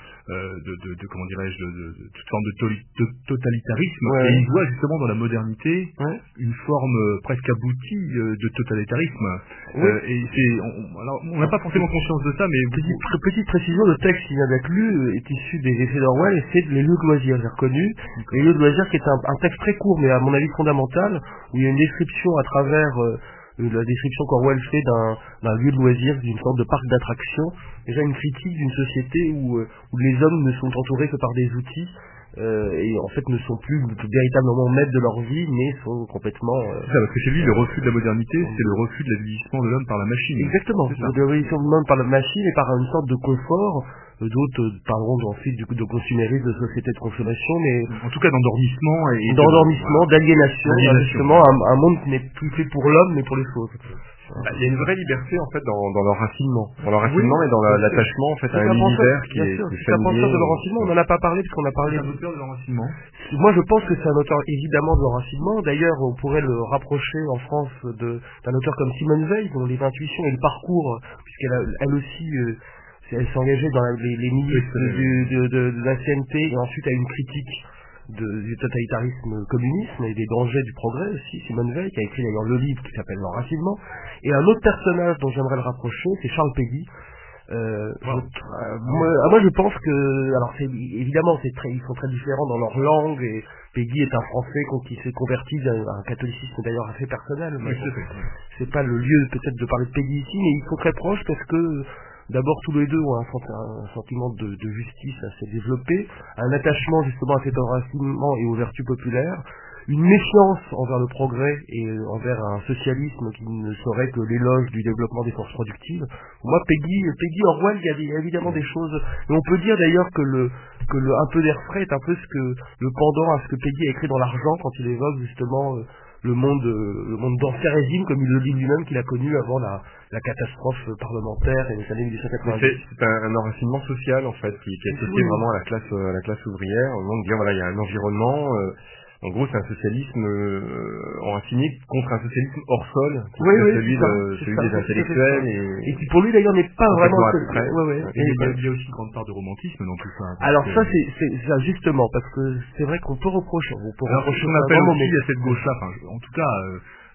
de comment dirais-je, de toute forme de totalitarisme. Ouais. Et il voit justement dans la modernité une forme presque aboutie de totalitarisme. Et on n'a pas forcément conscience de ça, mais petite précision, le texte qui vient d'être lu est issu des essais d'Orwell et c'est les lieux de loisirs, j'ai reconnu. Les lieux de loisirs qui est un texte très court, mais à mon avis fondamental, où il y a une description à travers la description qu'Orwell fait d'un lieu de loisirs, d'une sorte de parc d'attractions, déjà une critique d'une société où les hommes ne sont entourés que par des outils et en fait ne sont plus véritablement maîtres de leur vie, mais sont complètement... C'est ça, parce que chez lui, le refus de la modernité, c'est le refus de l'avilissement de l'homme par la machine. Exactement, l'avilissement de l'homme par la machine et par une sorte de confort. D'autres parleront ensuite de consumérisme, de société de consommation, mais en tout cas d'endormissement d'aliénation, justement un monde qui n'est plus fait pour l'homme mais pour les choses. Il y a une vraie liberté en fait dans leur raffinement, et dans l'attachement en fait à un univers qui est familier. C'est un penseur de l'enracinement, on n'en a pas parlé parce qu'on a parlé d'un auteur de l'enracinement. Moi je pense que c'est un auteur évidemment de l'enracinement. D'ailleurs on pourrait le rapprocher en France d'un auteur comme Simone Veil dont les intuitions et le parcours, puisqu'elle aussi elle s'est engagée dans les milices de la CNT et ensuite a une critique du totalitarisme communisme et des dangers du progrès aussi, Simone Veil, qui a écrit d'ailleurs le livre qui s'appelle L'enracinement. Et un autre personnage dont j'aimerais le rapprocher, c'est Charles Péguy. Moi je pense que, alors évidemment ils sont très différents dans leur langue, et Péguy est un Français qui s'est converti à un catholicisme d'ailleurs assez personnel. C'est pas le lieu peut-être de parler de Péguy ici, mais ils sont très proches parce que d'abord, tous les deux ont un sentiment de justice assez développé, un attachement justement à cet enracinement et aux vertus populaires, une méfiance envers le progrès et envers un socialisme qui ne serait que l'éloge du développement des forces productives. Pour moi, Péguy, Orwell, il y a évidemment des choses. Et on peut dire d'ailleurs que le un peu d'air frais est un peu le pendant à ce que Péguy a écrit dans L'Argent quand il évoque justement le monde d'ancien régime, comme il le dit lui-même, qu'il a connu avant la catastrophe parlementaire et les années 1890. C'est un enracinement social en fait qui est associé vraiment à la classe ouvrière. Donc dire voilà, il y a un environnement. En gros, c'est un socialisme enraciné contre un socialisme hors sol, celui des intellectuels et qui pour lui d'ailleurs n'est pas vraiment abstrait. Il y a aussi une grande part de romantisme dans tout ça. Alors ça c'est ça justement parce que c'est vrai qu'on peut reprocher. Alors ce qu'on appelle aussi à cette gauche-là, en tout cas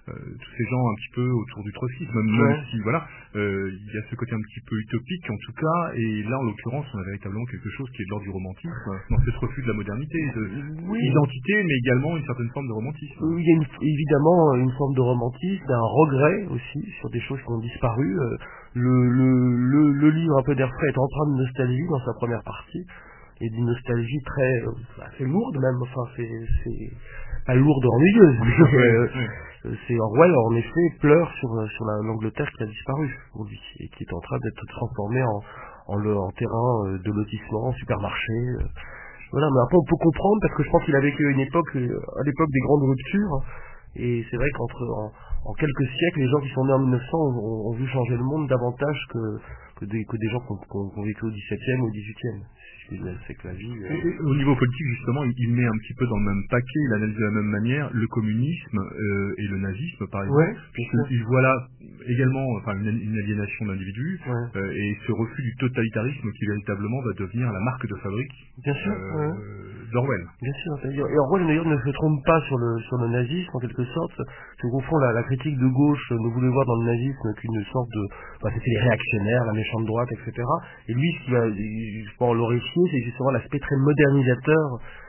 tous ces gens un petit peu autour du trotskisme, même si voilà, il y a ce côté un petit peu utopique en tout cas, et là en l'occurrence on a véritablement quelque chose qui est de l'ordre du romantisme, dans cette refus de la modernité, de identité, mais également une certaine forme de romantisme. Il y a évidemment une forme de romantisme, un regret aussi sur des choses qui ont disparu. Le livre un peu d'air frais est empreint de nostalgie dans sa première partie, et d'une nostalgie très assez lourde même, enfin c'est pas lourde ennuyeuse, c'est Orwell en effet pleure sur l'Angleterre qui a disparu pour lui, et qui est en train d'être transformée en terrain de lotissement, en supermarché. Voilà, mais après on peut comprendre parce que je pense qu'il a vécu à l'époque des grandes ruptures, et c'est vrai en quelques siècles, les gens qui sont nés en 1900 ont vu changer le monde davantage que des gens qui ont vécu au XVIIe ou au XVIIIe. C'est que la vie... Et au niveau politique, justement, il met un petit peu dans le même paquet, il analyse de la même manière le communisme et le nazisme, par exemple, puisqu'il voit là également une aliénation d'individus et ce refus du totalitarisme qui véritablement va devenir la marque de fabrique d'Orwell. Bien sûr, et Orwell d'ailleurs ne se trompe pas sur le nazisme en quelque sorte, c'est qu'au fond la critique de gauche ne voulait voir dans le nazisme qu'une sorte de... c'était les réactionnaires, la méchante droite, etc. Et lui, ce qui va, je pense, l'horrifier, c'est justement l'aspect très modernisateur,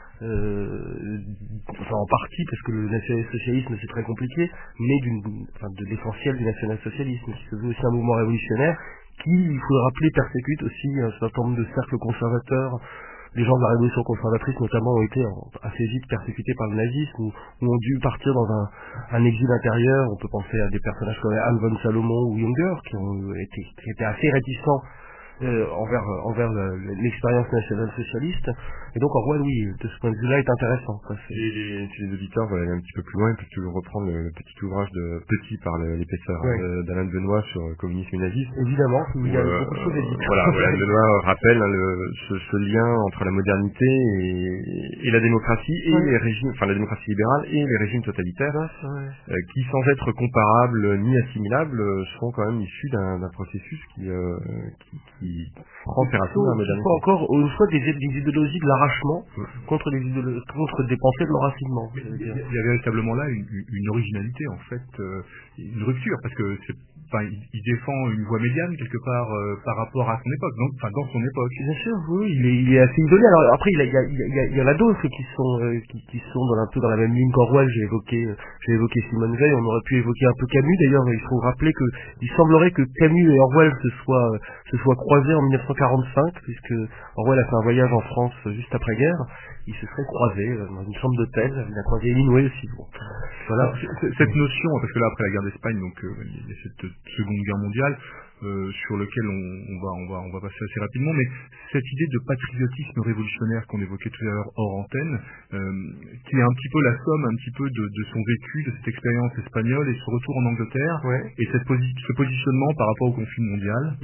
en partie parce que le national-socialisme c'est très compliqué, mais de l'essentiel du national-socialisme, qui se veut aussi un mouvement révolutionnaire qui, il faut le rappeler, persécute aussi un certain nombre de cercles conservateurs. Les gens de la révolution conservatrice notamment ont été assez vite persécutés par le nazisme ou ont dû partir dans un exil intérieur. On peut penser à des personnages comme Anne von Salomon ou Junger qui étaient assez réticents envers l'expérience nationale-socialiste. Et donc Orwell, oui, de ce point de vue-là, est intéressant. Si les auditeurs veulent aller un petit peu plus loin, ils peuvent toujours reprendre le petit ouvrage de Petit par l'épaisseur d'Alain Benoît sur communisme et nazisme. Évidemment, il y a beaucoup de choses à dire. Voilà, Benoît rappelle ce lien entre la modernité et la démocratie et les régimes, la démocratie libérale et les régimes totalitaires, qui sans être comparables ni assimilables sont quand même issus d'un processus qui prend ses racines dans la modernité. Il faut encore une fois des idéologies de l'arrachement contre des pensées de l'enracinement. Il y a véritablement là une originalité en fait, une rupture, parce que il défend une voie médiane quelque part par rapport à son époque, dans son époque. Bien sûr, oui, il est assez isolé. Alors après, il y en a d'autres qui sont un peu dans la même ligne qu'Orwell. J'ai évoqué Simone Veil. On aurait pu évoquer un peu Camus. D'ailleurs, il faut rappeler que il semblerait que Camus et Orwell se soient croisés en 1945, puisque Orwell a fait un voyage en France juste après-guerre. Ils se seraient croisés dans une chambre d'hôtel. Il a croisé Hemingway aussi. Bon. Voilà. Cette notion, parce que là, après la guerre d'Espagne, donc il y a cette Seconde Guerre mondiale, sur lequel on va passer assez rapidement, mais cette idée de patriotisme révolutionnaire qu'on évoquait tout à l'heure hors antenne, qui est un petit peu la somme un petit peu de son vécu, de cette expérience espagnole et ce retour en Angleterre, et ce positionnement par rapport au conflit mondial,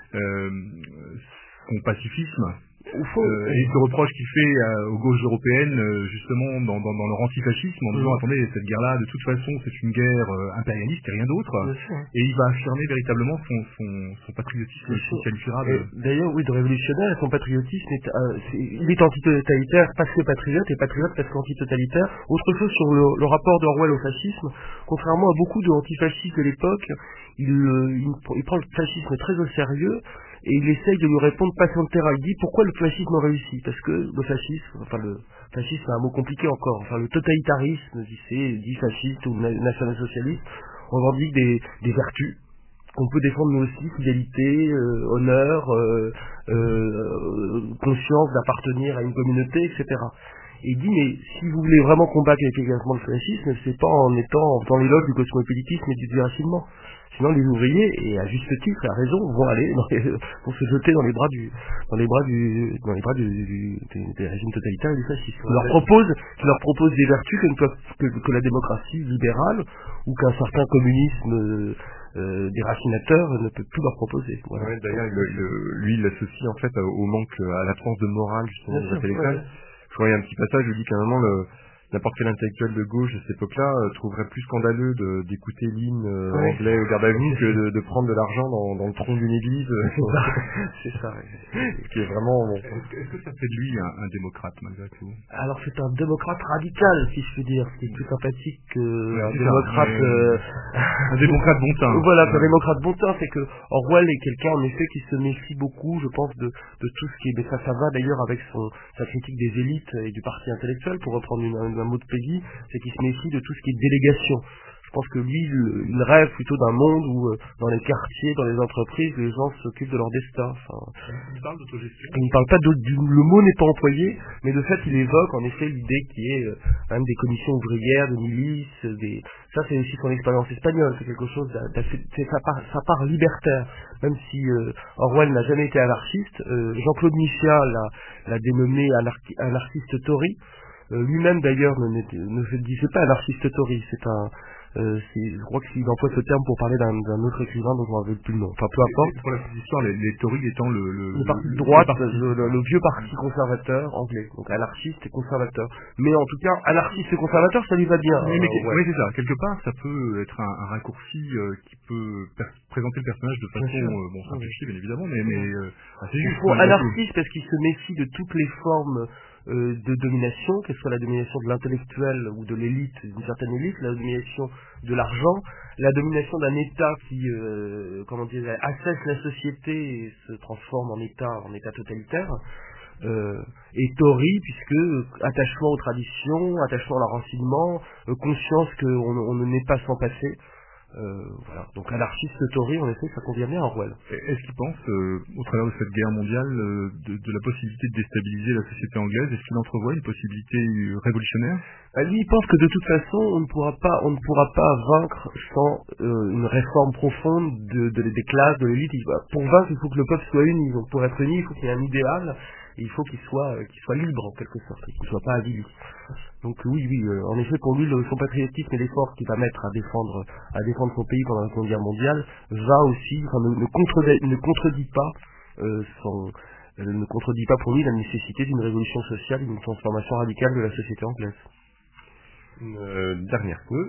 son pacifisme, et ce reproche qu'il fait aux gauches européennes, justement dans leur antifascisme, en disant attendez, cette guerre-là, de toute façon, c'est une guerre impérialiste et rien d'autre. Et il va affirmer véritablement son patriotisme qualifiable. D'ailleurs, oui, de révolutionnaire, son patriotisme il est antitotalitaire parce que patriote, et patriote parce qu'antitotalitaire. Autre chose sur le rapport d'Orwell au fascisme, contrairement à beaucoup d'antifascistes de l'époque, il prend le fascisme très au sérieux. Et il essaye de lui répondre passion de terrain. Il dit pourquoi le fascisme réussit. Parce que le fascisme c'est un mot compliqué encore. Le totalitarisme, dit fasciste ou national-socialiste, revendique des vertus qu'on peut défendre nous aussi, fidélité, honneur, conscience d'appartenir à une communauté, etc. Et il dit, mais si vous voulez vraiment combattre efficacement le fascisme, c'est pas en faisant l'éloge du cosmopolitisme et du déracinement. Sinon, les ouvriers, et à juste titre, et à raison, vont se jeter dans les bras des régimes totalitaires et du fascisme. Qui leur propose des vertus que la démocratie libérale ou qu'un certain communisme déracinateur ne peut plus leur proposer. Voilà. D'ailleurs, lui, il l'associe en fait au manque, à l'absence de morale justement des intellectuels. Je voyais un petit passage où il dit qu'à un moment n'importe quel intellectuel de gauche de cette époque-là trouverait plus scandaleux d'écouter l'hymne anglais au garde à vous que de prendre de l'argent dans le tronc d'une église. C'est ça. Ce qui est vraiment... Est-ce que ça fait de lui un démocrate, malgré tout? Alors c'est un démocrate radical, si je puis dire, ce qui est plus sympathique qu'un démocrate... Un démocrate bon teint. Voilà, un démocrate bon teint, c'est que Orwell est quelqu'un, en effet, qui se méfie beaucoup, je pense, de tout ce qui est... Mais ça va d'ailleurs avec sa critique des élites et du parti intellectuel, pour reprendre un mot de Peggy, c'est qu'il se méfie de tout ce qui est délégation. Je pense que lui, il rêve plutôt d'un monde où, dans les quartiers, dans les entreprises, les gens s'occupent de leur destin. Il parle d'autogestion. Il ne parle pas le mot n'est pas employé, mais de fait, il évoque en effet l'idée qui est même des commissions ouvrières, des milices, ça c'est aussi son expérience espagnole, c'est quelque chose d'assez, ça part libertaire, même si Orwell n'a jamais été anarchiste. Jean-Claude Michéa l'a dénommé anarchiste Tory. Lui-même d'ailleurs ne se disait pas anarchiste Tory, je crois qu'il emploie ce terme pour parler d'un autre écrivain dont je ne me rappelle plus le nom. Enfin, peu importe. Pour la petite histoire, les Tories étant le parti de droite, le vieux parti conservateur anglais. Donc anarchiste et conservateur. Mais en tout cas, anarchiste et conservateur, ça lui va bien. Oui, c'est ça. Quelque part, ça peut être un raccourci qui peut présenter le personnage de façon simplifiée, bien évidemment, mais assez juste. Anarchiste parce qu'il se méfie de toutes les formes de domination, que ce soit la domination de l'intellectuel ou de l'élite, d'une certaine élite, la domination de l'argent, la domination d'un État qui assèche la société et se transforme en État totalitaire, et Tory, puisque attachement aux traditions, attachement à l'enracinement, conscience qu'on ne n'est pas sans passé. Voilà. Donc anarchiste Tory, en effet, ça convient bien à Orwell. Est-ce qu'il pense, au travers de cette guerre mondiale, de la possibilité de déstabiliser la société anglaise? Est-ce qu'il entrevoit une possibilité révolutionnaire? Lui, il pense que de toute façon, on ne pourra pas vaincre sans une réforme profonde des classes, de l'élite. Pour vaincre, il faut que le peuple soit uni. Donc pour être uni, il faut qu'il y ait un idéal. Et il faut qu'il soit libre en quelque sorte, et qu'il ne soit pas avili. Donc oui, en effet, pour lui, son patriotisme et l'effort qu'il va mettre à défendre son pays pendant la Seconde Guerre mondiale va aussi, ne contredit pas pour lui la nécessité d'une révolution sociale, d'une transformation radicale de la société anglaise. Une dernière pause.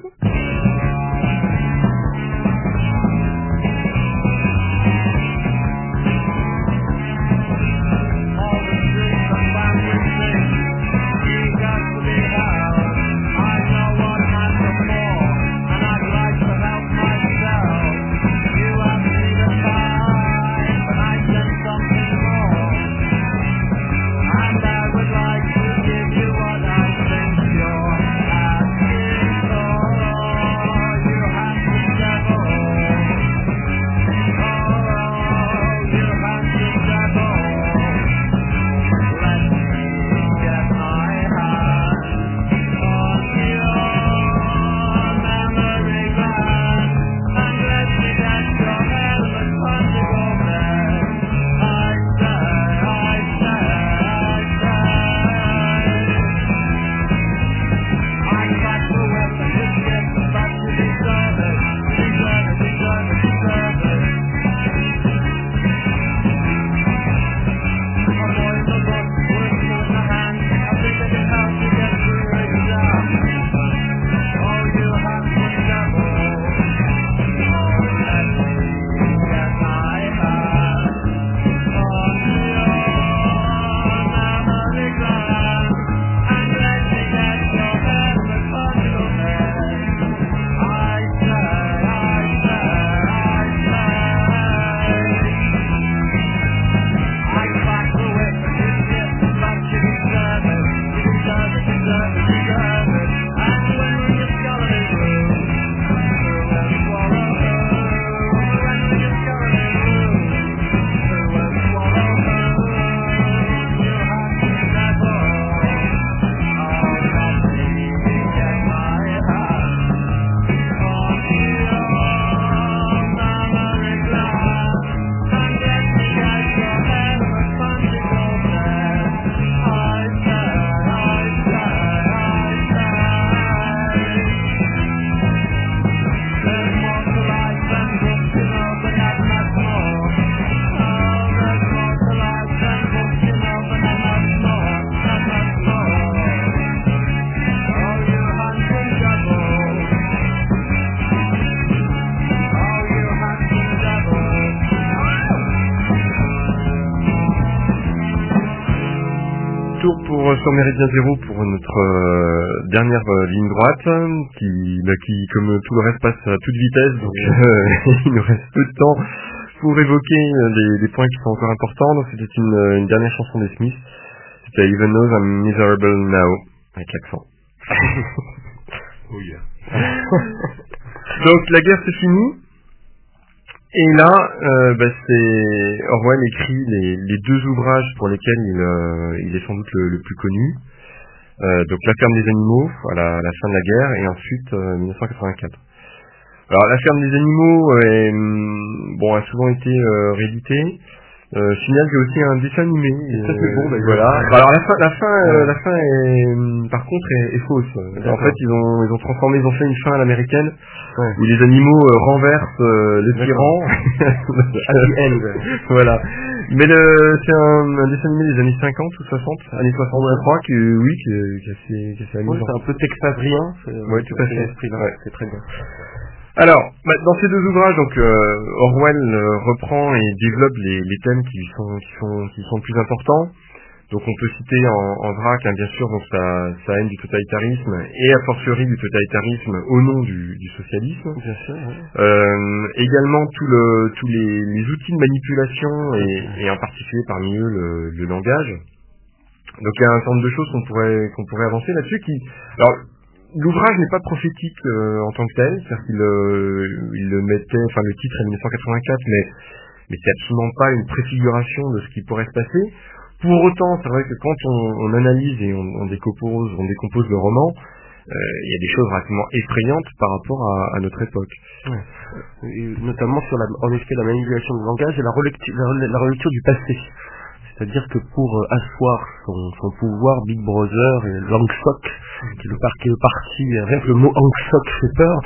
You have retour sur Méridien Zéro pour notre dernière ligne droite qui, comme tout le reste, passe à toute vitesse. Donc il nous reste peu de temps pour évoquer des points qui sont encore importants. Donc c'était une dernière chanson des Smiths. C'était Even Though I'm Miserable Now, avec l'accent. Oh yeah. Donc la guerre c'est fini. Et là, c'est Orwell écrit les deux ouvrages pour lesquels il est sans doute le plus connu. Donc La ferme des animaux, à la fin de la guerre, et ensuite 1984. Alors La ferme des animaux a souvent été réédité. Je signale qu'il y a aussi un dessin animé. Ça c'est bon, voilà. Alors la fin est, par contre, est fausse. En fait, ils ont transformé, ils ont fait une fin à l'américaine où les animaux renversent le tyran. Happy end. Voilà. Mais c'est un dessin animé des années 50 ou 60, années 60, je crois, qui est assez amusant. C'est un peu texasien. Oui, tout à fait. C'est très bien. Alors, dans ces deux ouvrages, donc Orwell reprend et développe les thèmes qui sont le plus importants. Donc on peut citer en vrac, bien sûr, donc sa haine du totalitarisme et a fortiori du totalitarisme au nom du socialisme. Bien sûr. Également tous les outils de manipulation et en particulier parmi eux le langage. Donc il y a un certain nombre de choses qu'on pourrait avancer là-dessus alors l'ouvrage n'est pas prophétique en tant que tel, c'est-à-dire qu'il le mettait, enfin le titre est 1984, mais c'est absolument pas une préfiguration de ce qui pourrait se passer. Pour autant, c'est vrai que quand on analyse et on décompose le roman, il y a des choses relativement effrayantes par rapport à notre époque. Ouais. Et notamment sur en effet la manipulation du langage et la relecture du passé. C'est-à-dire que pour asseoir son pouvoir, Big Brother et Langsock, qui est le parti, rien que le mot Langsock fait peur,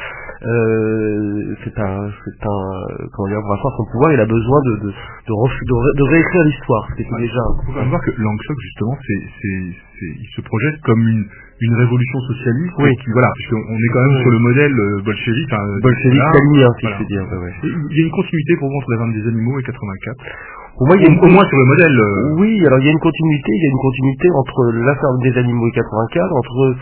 pour asseoir son pouvoir, il a besoin de réécrire l'histoire. C'était déjà. Il faut quand même voir que Langsock, justement, il se projette comme une révolution socialiste. Oui. Voilà, puisqu'on est quand même sur le modèle bolchevique. Bolchevique stalinien, si je peux dire. Ouais. Il y a une continuité pour moi entre La ferme des animaux et 84. Pour moi, au moins sur le modèle. Oui, alors il y a une continuité entre La ferme des animaux et 84, entre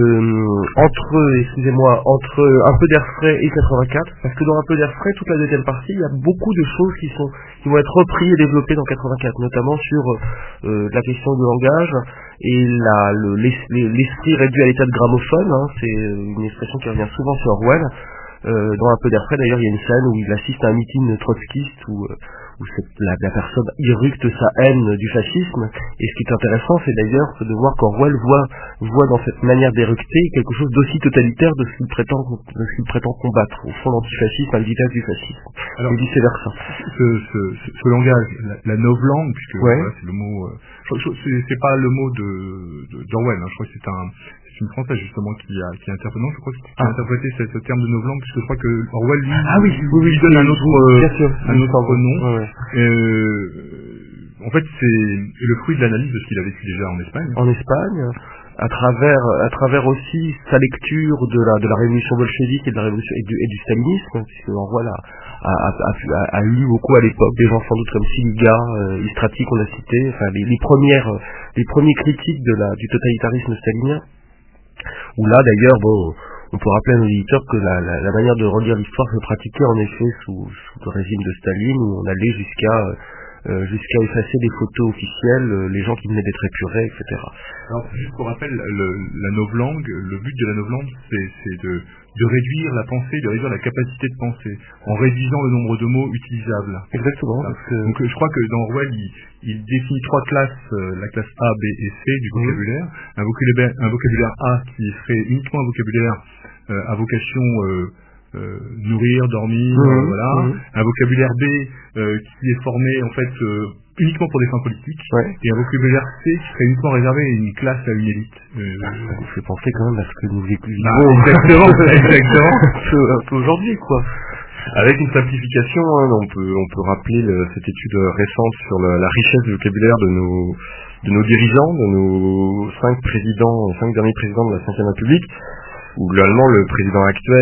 Un peu d'air frais et 84, parce que dans Un peu d'air frais, toute la deuxième partie, il y a beaucoup de choses qui vont être reprises et développées dans 84, notamment sur la question du langage et l'esprit réduit à l'état de gramophone, c'est une expression qui revient souvent sur Orwell. Dans Un peu d'air frais, d'ailleurs, il y a une scène où il assiste à un meeting trotskiste où la personne irrupte sa haine du fascisme, et ce qui est intéressant, c'est d'ailleurs de voir qu'Orwell voit dans cette manière d'éructer quelque chose d'aussi totalitaire de ce qu'il prétend combattre. Au fond, l'antifascisme a le visage du fascisme. Alors, et vice versa. Ce langage, la novlangue, puisque voilà, c'est le mot, c'est pas le mot d'Orwell, je crois que c'est une française justement qui a interprété, je crois qui a interprété ce terme de novlangue, puisque je crois que Orwell lui donne un autre nom. Ouais. En fait, c'est le fruit de l'analyse de ce qu'il a vécu déjà en Espagne. En Espagne, à travers aussi sa lecture de la révolution bolchevique et de la révolution et du stalinisme, puisque Orwell a lu beaucoup à l'époque des gens sans doute comme Siliga, Istrati qu'on a cité, enfin les premiers critiques du totalitarisme stalinien. Où là d'ailleurs, on peut rappeler à nos auditeurs que la manière de relire l'histoire se pratiquait en effet sous le régime de Staline, où on allait jusqu'à effacer des photos officielles, les gens qui venaient d'être épurés, etc. Alors, juste pour rappel, la novlangue, le but de la novlangue, c'est de réduire la pensée, de réduire la capacité de penser, en réduisant le nombre de mots utilisables. Exactement. Donc je crois que dans Orwell, il définit trois classes, la classe A, B et C du vocabulaire. Un vocabulaire A qui serait uniquement un vocabulaire à vocation nourrir, dormir, voilà. Un vocabulaire B qui est formé en fait uniquement pour des fins politiques, et un vocabulaire C qui serait uniquement réservé à une classe, à une élite. Ça nous fait penser quand même à ce que nous vivons. Exactement. Un peu aujourd'hui, quoi. Avec une simplification, on peut rappeler cette étude récente sur la richesse du vocabulaire de nos dirigeants, de nos 5 derniers présidents de la Ve République, où globalement le président actuel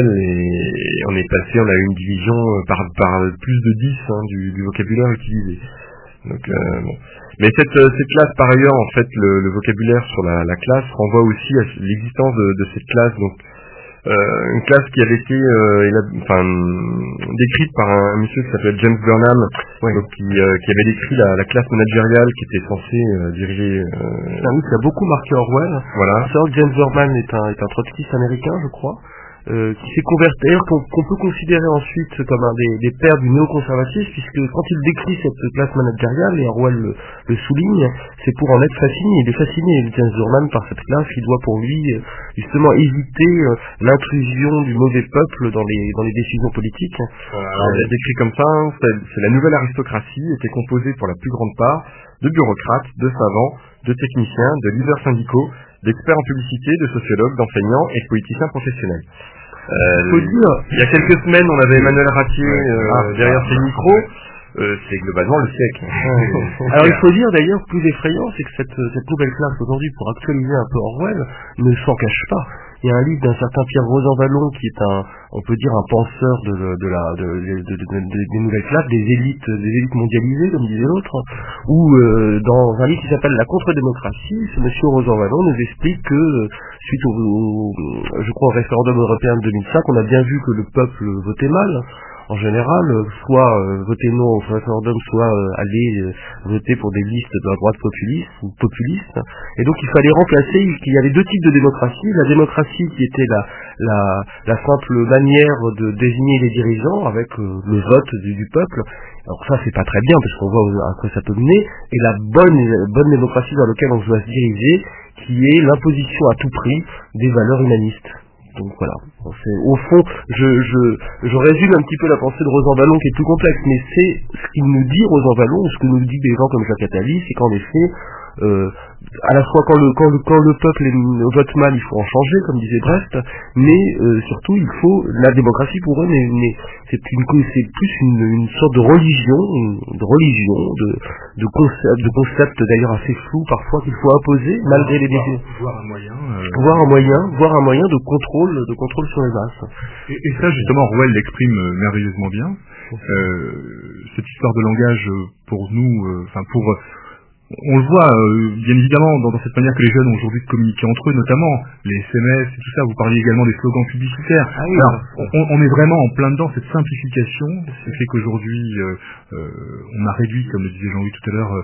on a eu une division par plus de 10 du vocabulaire utilisé. Donc bon. Mais cette classe, par ailleurs, en fait, le vocabulaire sur la classe renvoie aussi à l'existence de cette classe. Donc une classe qui avait été décrite par un monsieur qui s'appelle James Burnham, donc, qui avait décrit la classe managériale qui était censée diriger. C'est un livre qui a beaucoup marqué Orwell. Voilà. James Burnham est un trotskiste américain, je crois. Qui s'est converti, d'ailleurs qu'on peut considérer ensuite comme un des pères du néoconservatisme, puisque quand il décrit cette classe managériale, et Orwell le souligne, c'est pour en être fasciné. Il est fasciné, James Burnham, par cette classe qui doit pour lui justement éviter l'intrusion du mauvais peuple dans les décisions politiques. Alors, décrit comme ça, c'est la nouvelle aristocratie, était composée pour la plus grande part de bureaucrates, de savants, de techniciens, de leaders syndicaux, d'experts en publicité, de sociologues, d'enseignants et de politiciens professionnels. Il y a quelques semaines, on avait Emmanuel Ratier derrière ses micros. C'est globalement le siècle. Alors il faut dire d'ailleurs, plus effrayant, c'est que cette nouvelle classe aujourd'hui, pour actualiser un peu Orwell, ne s'en cache pas. Il y a un livre d'un certain Pierre Rosanvallon qui est on peut dire un penseur des nouvelles classes, des élites mondialisées, comme disait l'autre, où dans un livre qui s'appelle La contre-démocratie, ce monsieur Rosanvallon nous explique que suite je crois au référendum européen de 2005, on a bien vu que le peuple votait mal. En général, soit voter non au référendum, soit aller voter pour des listes de la droite populiste. Et donc il fallait remplacer, qu'il y avait deux types de démocratie. La démocratie qui était la simple manière de désigner les dirigeants avec le vote du peuple. Alors ça c'est pas très bien parce qu'on voit à quoi ça peut mener. Et la bonne démocratie dans laquelle on doit se diriger, qui est l'imposition à tout prix des valeurs humanistes. Donc voilà, au fond, je résume un petit peu la pensée de Rosanvallon qui est plus complexe, mais c'est ce qu'il nous dit Rosanvallon, ou ce que nous dit des gens comme Jacques Attali, c'est qu'en effet, à la fois quand le peuple vote mal, il faut en changer, comme disait Brecht, mais surtout il faut la démocratie pour eux, mais c'est plus une sorte de religion, de concept d'ailleurs assez flou parfois qu'il faut imposer malgré les décisions. Voir un moyen de contrôle sur les masses. Et ça justement Orwell l'exprime merveilleusement bien. Cette histoire de langage pour nous, on le voit bien évidemment dans cette manière que les jeunes ont aujourd'hui de communiquer entre eux, notamment les SMS et tout ça. Vous parliez également des slogans publicitaires. Alors, on est vraiment en plein dedans cette simplification, ce qui fait qu'aujourd'hui on a réduit, comme le disait Jean-Louis tout à l'heure,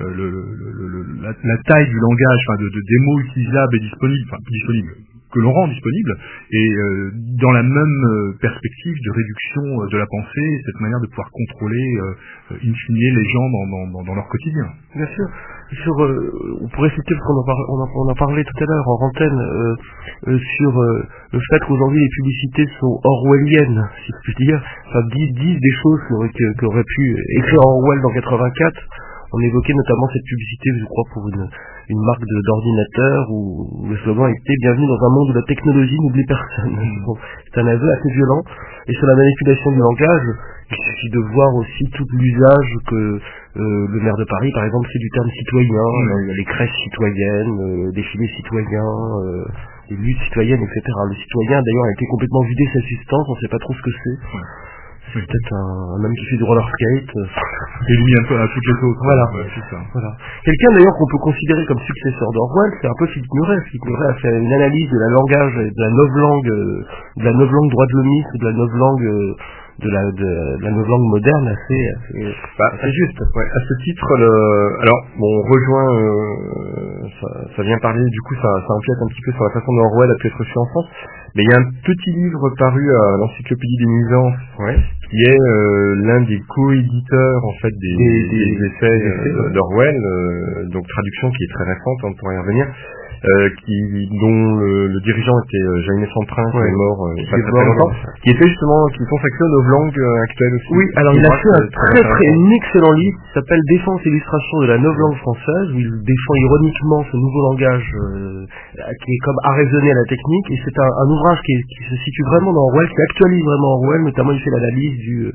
la taille du langage, des mots utilisables et disponibles, que l'on rend disponible, et dans la même perspective de réduction de la pensée, cette manière de pouvoir contrôler in fine les gens dans leur quotidien. Bien sûr. On pourrait citer, parce qu'on en parlait tout à l'heure en antenne, sur le fait qu'aujourd'hui les publicités sont orwelliennes, si je puis dire, disent des choses qu'aurait pu écrire Orwell dans 84. On évoquait notamment cette publicité, je crois, pour une marque d'ordinateur où le slogan était « Bienvenue dans un monde où la technologie n'oublie personne ». Bon, c'est un aveu assez violent. Et sur la manipulation du langage, il suffit de voir aussi tout l'usage que le maire de Paris, par exemple, fait du terme citoyen. Il y a les crèches citoyennes, défilés citoyens, les luttes citoyennes, etc. Le citoyen, d'ailleurs, a été complètement vidé de sa substance, on ne sait pas trop ce que c'est. C'est peut-être un homme qui fait du roller skate. Et lui un peu à toutes les autres. Voilà. C'est ça. Voilà. Quelqu'un d'ailleurs qu'on peut considérer comme successeur d'Orwell, c'est un peu Philippe Muret. Philippe Muret a fait une analyse de la langage, de la novlangue droit de l'homiste, de la novlangue la novlangue moderne assez juste. Ouais, à ce titre, alors bon, on rejoint, ça vient parler, du coup ça empiète un petit peu sur la façon dont Orwell a pu être reçu en France. Mais il y a un petit livre paru à l'Encyclopédie des Nuisances, qui est l'un des co-éditeurs en fait des essais d'Orwell, donc traduction qui est très récente, on pourrait y revenir, dont le dirigeant était Jaime Samprin, qui est mort il y a pas très longtemps, qui était justement consacré aux novlangues actuelles aussi. Oui, alors il a fait un excellent livre qui s'appelle Défense et illustration de la novlangue française, où il défend ironiquement ce nouveau langage qui est comme arraisonné à la technique, et c'est un ouvrage qui se situe vraiment dans Orwell, qui actualise vraiment Orwell, notamment il fait l'analyse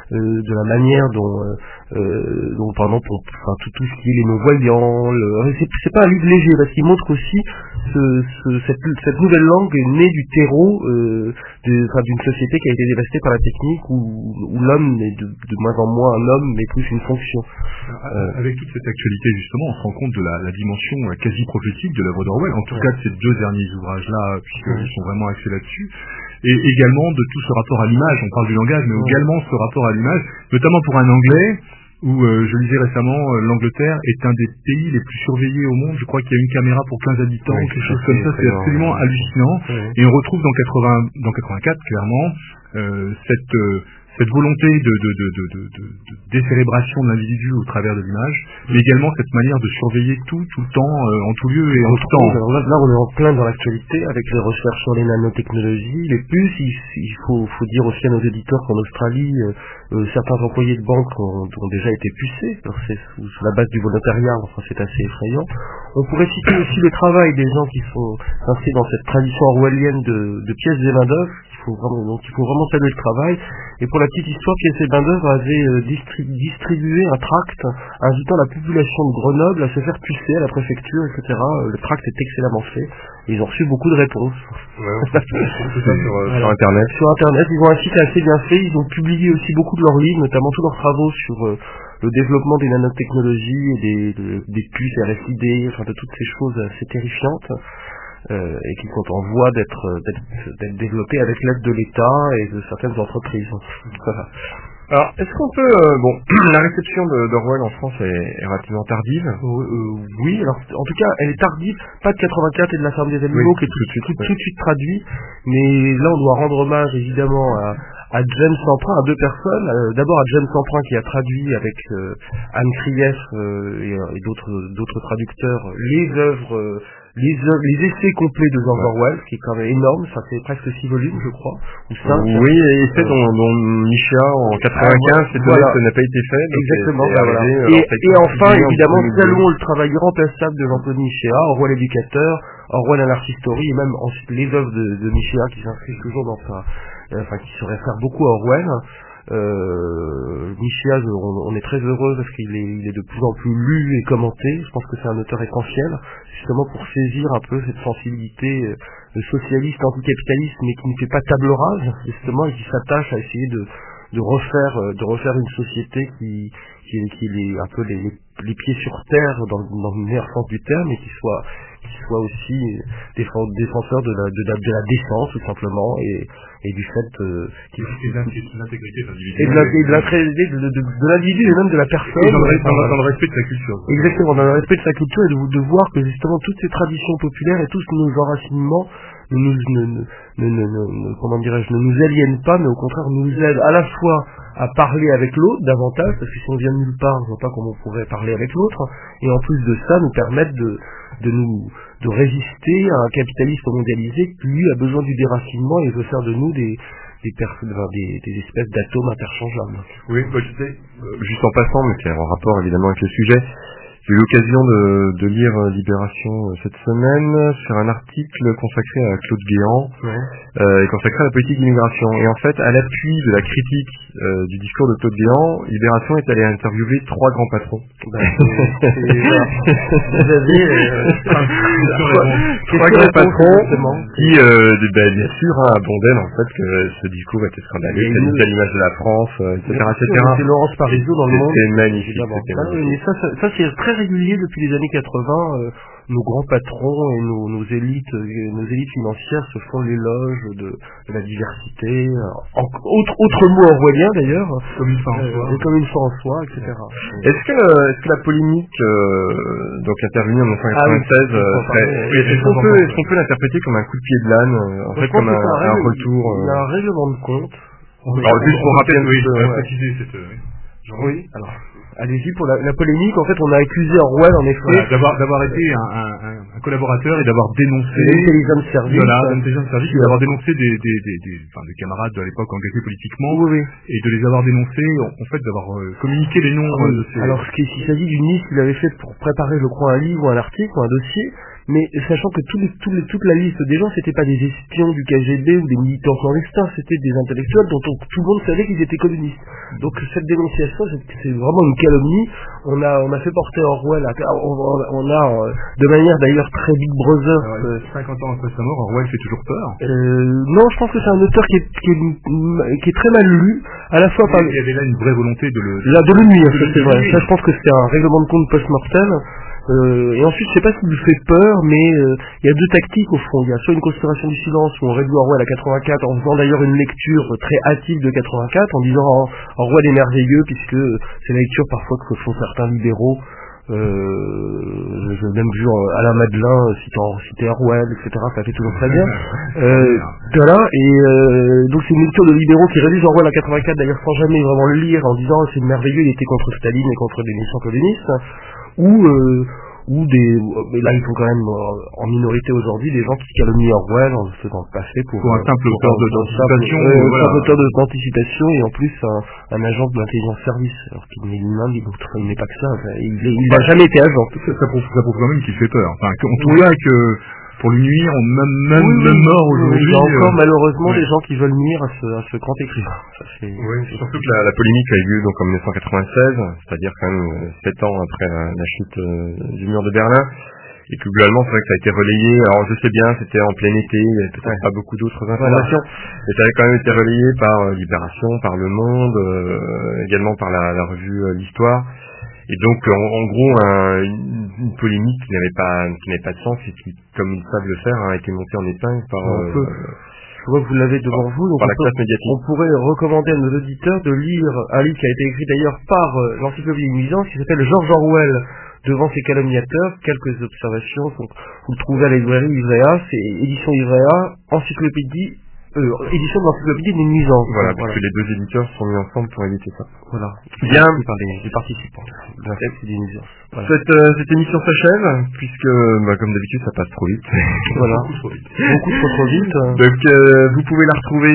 de la manière dont par exemple, tout ce qui est les non-voyants, c'est pas un livre léger, parce qu'il montre aussi cette nouvelle langue est née du terreau d'une société qui a été dévastée par la technique, où l'homme est de moins en moins un homme, mais plus une fonction. Avec toute cette actualité, justement, on se rend compte de la dimension quasi prophétique de l'œuvre d'Orwell, en tout cas de ces deux derniers ouvrages-là, puisqu'ils sont vraiment axés là-dessus, et également de tout ce rapport à l'image. On parle du langage, mais également ce rapport à l'image, notamment pour un Anglais, où je lisais récemment, l'Angleterre est un des pays les plus surveillés au monde. Je crois qu'il y a une caméra pour 15 habitants, quelque chose comme ça. C'est absolument hallucinant. Et on retrouve dans 84, clairement, cette volonté de décérébration de l'individu au travers de l'image, mais également cette manière de surveiller tout le temps, en tout lieu et en tout temps. Alors là, on est en plein dans l'actualité avec les recherches sur les nanotechnologies, les puces. Il faut dire aussi à nos éditeurs qu'en Australie, certains employés de banque ont déjà été pucés. C'est sous la base du volontariat, enfin c'est assez effrayant. On pourrait citer aussi le travail des gens qui sont inscrits dans cette tradition orwellienne de pièces et main-d'œuvre. Donc il faut vraiment saluer le travail. Et pour la petite histoire, Pièces et main-d'œuvre avait distribué un tract invitant la population de Grenoble à se faire pucer à la préfecture, etc. Le tract est excellemment fait. Et ils ont reçu beaucoup de réponses. Sur Internet. Sur Internet, ils ont un site assez bien fait. Ils ont publié aussi beaucoup de leurs livres, notamment tous leurs travaux sur le développement des nanotechnologies et des puces RFID, enfin de toutes ces choses assez terrifiantes. Et qui sont en voie d'être développés avec l'aide de l'État et de certaines entreprises. Voilà. Alors, est-ce qu'on peut... la réception d'Orwell en France est relativement tardive. Oui, alors en tout cas, elle est tardive, pas de 84 et de la ferme des animaux, qui est tout de suite traduit, mais là on doit rendre hommage évidemment à James Emprunt, à deux personnes. D'abord à James Emprunt qui a traduit avec Anne Krief et d'autres traducteurs les essais complets de George Orwell, qui est quand même énorme, ça fait presque 6 volumes je crois, ou 5. Oui, et essais dont Micha en 95, c'est vrai que ça n'a pas été fait. Exactement, arrivé, et enfin évidemment saluons le travail irremplaçable de Jean-Claude Michéa, Orwell éducateur, Orwell Anarchist Story, et même ensuite les œuvres de Michéa qui s'inscrivent toujours dans qui se réfèrent beaucoup à Orwell. Michéa, on est très heureux parce qu'il est de plus en plus lu et commenté. Je pense que c'est un auteur essentiel, justement pour saisir un peu cette sensibilité socialiste, anticapitaliste, mais qui ne fait pas table rase, justement, et qui s'attache à essayer de refaire une société qui est un peu les pieds sur terre dans le meilleur sens du terme, et qui soit aussi défenseur de la défense tout simplement, et du fait et l'intégrité de l'individu, et de l'individu et même de la personne, et dans le respect de sa culture. Exactement, dans le respect de sa culture, et de voir que justement toutes ces traditions populaires et tous nos enracinements ne nous aliènent pas, mais au contraire nous aident à la fois à parler avec l'autre davantage, parce que si on vient de nulle part, on ne voit pas comment on pourrait parler avec l'autre, et en plus de ça nous permettre de résister à un capitalisme mondialisé qui lui a besoin du déracinement et veut faire de nous des espèces d'atomes interchangeables. Oui, juste en passant, mais qui est en rapport évidemment avec le sujet, j'ai eu l'occasion de lire Libération cette semaine sur un article consacré à Claude Guéant, et consacré à la politique d'immigration. Et en fait, à l'appui de la critique du discours de Claude Guéant, Libération est allé interviewer 3 grands patrons. Vous avez 3 grands patrons qui, bien sûr, abondaient dans le fait que ce discours était scandaleux, c'était à l'image de la France, etc. C'est Laurence Parisot dans le Monde. C'était magnifique. Mais ça c'est très régulier depuis les années 80. Nos grands patrons et nos élites financières se font l'éloge de la diversité, autre mot orwellien d'ailleurs, comme une fin en soi, etc. Est-ce que la polémique donc intervenue en 1996, est-ce qu'on peut l'interpréter comme un coup de pied de l'âne, en fait comme un retour? Il y a un règlement de compte. Alors juste pour rappeler, oui, alors allez-y pour la polémique. En fait, on a accusé Orwell en effet d'avoir été un collaborateur et d'avoir dénoncé l'intelligence service, d'avoir dénoncé des camarades de l'époque engagés politiquement, et de les avoir dénoncés, en fait d'avoir communiqué les noms de ces... Alors il s'agit d'une liste qu'il avait faite pour préparer, je crois, un livre ou un article ou un dossier, mais sachant que toute la liste des gens, c'était pas des espions du KGB ou des militants clandestins, c'était des intellectuels dont tout le monde savait qu'ils étaient communistes. Donc cette dénonciation, c'est vraiment une calomnie. On a fait porter Orwell, de manière d'ailleurs très Big Brother. 50 ans après sa mort, Orwell fait toujours peur. Non, je pense que c'est un auteur qui est très mal lu, à la fois par... Il y avait là une vraie volonté de le nuire, c'est vrai. Ça, je pense que c'est un règlement de compte post-mortem. Et ensuite, je sais pas s'il lui fait peur, mais il y a deux tactiques au fond. Il y a soit une conspiration du silence où on réduit Orwell à 84 en faisant d'ailleurs une lecture très hâtive de 84 en disant Orwell est merveilleux puisque c'est la lecture parfois que font certains libéraux. J'ai même vu Alain Madelin citer Orwell, etc. Ça fait toujours très bien. Voilà. Et donc c'est une lecture de libéraux qui réduisent Orwell à 84 d'ailleurs sans jamais vraiment le lire en disant c'est merveilleux, il était contre Staline et contre les nations communistes. Mais là ils sont quand même en minorité aujourd'hui des gens qui calomnient Orwell en se faisant passer pour un simple auteur d'anticipation et en plus un agent de l'intelligence service, alors qu'il n'est pas que ça, il n'a jamais été agent. Ça prouve quand même qu'il fait peur. Enfin, en tout cas que pour lui nuire, même mort aujourd'hui. Il y a encore malheureusement des gens qui veulent nuire à ce grand écrivain. Surtout que la polémique a eu lieu donc en 1996, c'est-à-dire quand même 7 ans après la chute du mur de Berlin, et que globalement c'est vrai que ça a été relayé. Alors je sais bien, c'était en plein été, il n'y avait peut-être pas beaucoup d'autres informations, mais ça avait quand même été relayé par Libération, par Le Monde, également par la revue L'Histoire. Et donc, en gros, une polémique qui n'avait pas de sens et qui, comme ils savent le faire, a été montée en épingle par... je vois que vous l'avez devant vous, donc par la classe médiatique. On pourrait recommander à nos auditeurs de lire un livre qui a été écrit d'ailleurs par l'encyclopédie Nuisance, qui s'appelle George Orwell, devant ses calomniateurs, quelques observations. Donc, vous le trouvez à la librairie Ivrea, c'est édition Ivrea, édition de l'encyclopédie des nuisances. Voilà, parce que les deux éditeurs sont mis ensemble pour éviter ça. Voilà. Bien. Par les participants. Des nuisances. Voilà. Cette émission s'achève, puisque, comme d'habitude, ça passe trop vite. Voilà. Beaucoup trop vite. Donc, vous pouvez la retrouver,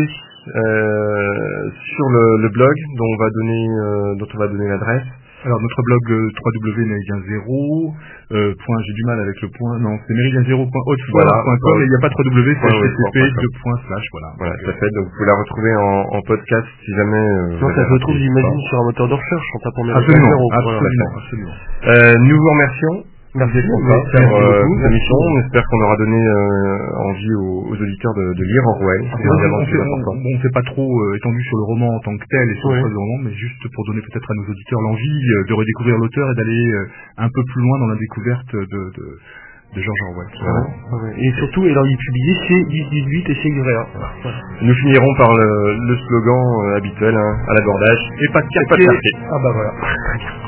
sur le blog, dont on va donner l'adresse. Alors notre blog www.méridien0. J'ai du mal avec le point. Non, c'est méridien0.hotfort.com et il n'y a pas www, c'est http://. Voilà, tout à fait. Donc vous pouvez la retrouver en podcast si jamais. Ça se retrouve, j'imagine, sur un moteur de recherche en tapant Méridien0. Absolument. Nous vous remercions. Merci pour l'émission. On espère qu'on aura donné envie aux auditeurs de lire Orwell. On ne s'est pas trop étendu sur le roman en tant que tel et sur le choix du roman, mais juste pour donner peut-être à nos auditeurs l'envie de redécouvrir l'auteur et d'aller un peu plus loin dans la découverte de George Orwell. Et surtout, il est publié chez 10-18 et chez Ivrea. Nous finirons par le slogan habituel, à l'abordage. Et pas de quartier. Ah bah voilà.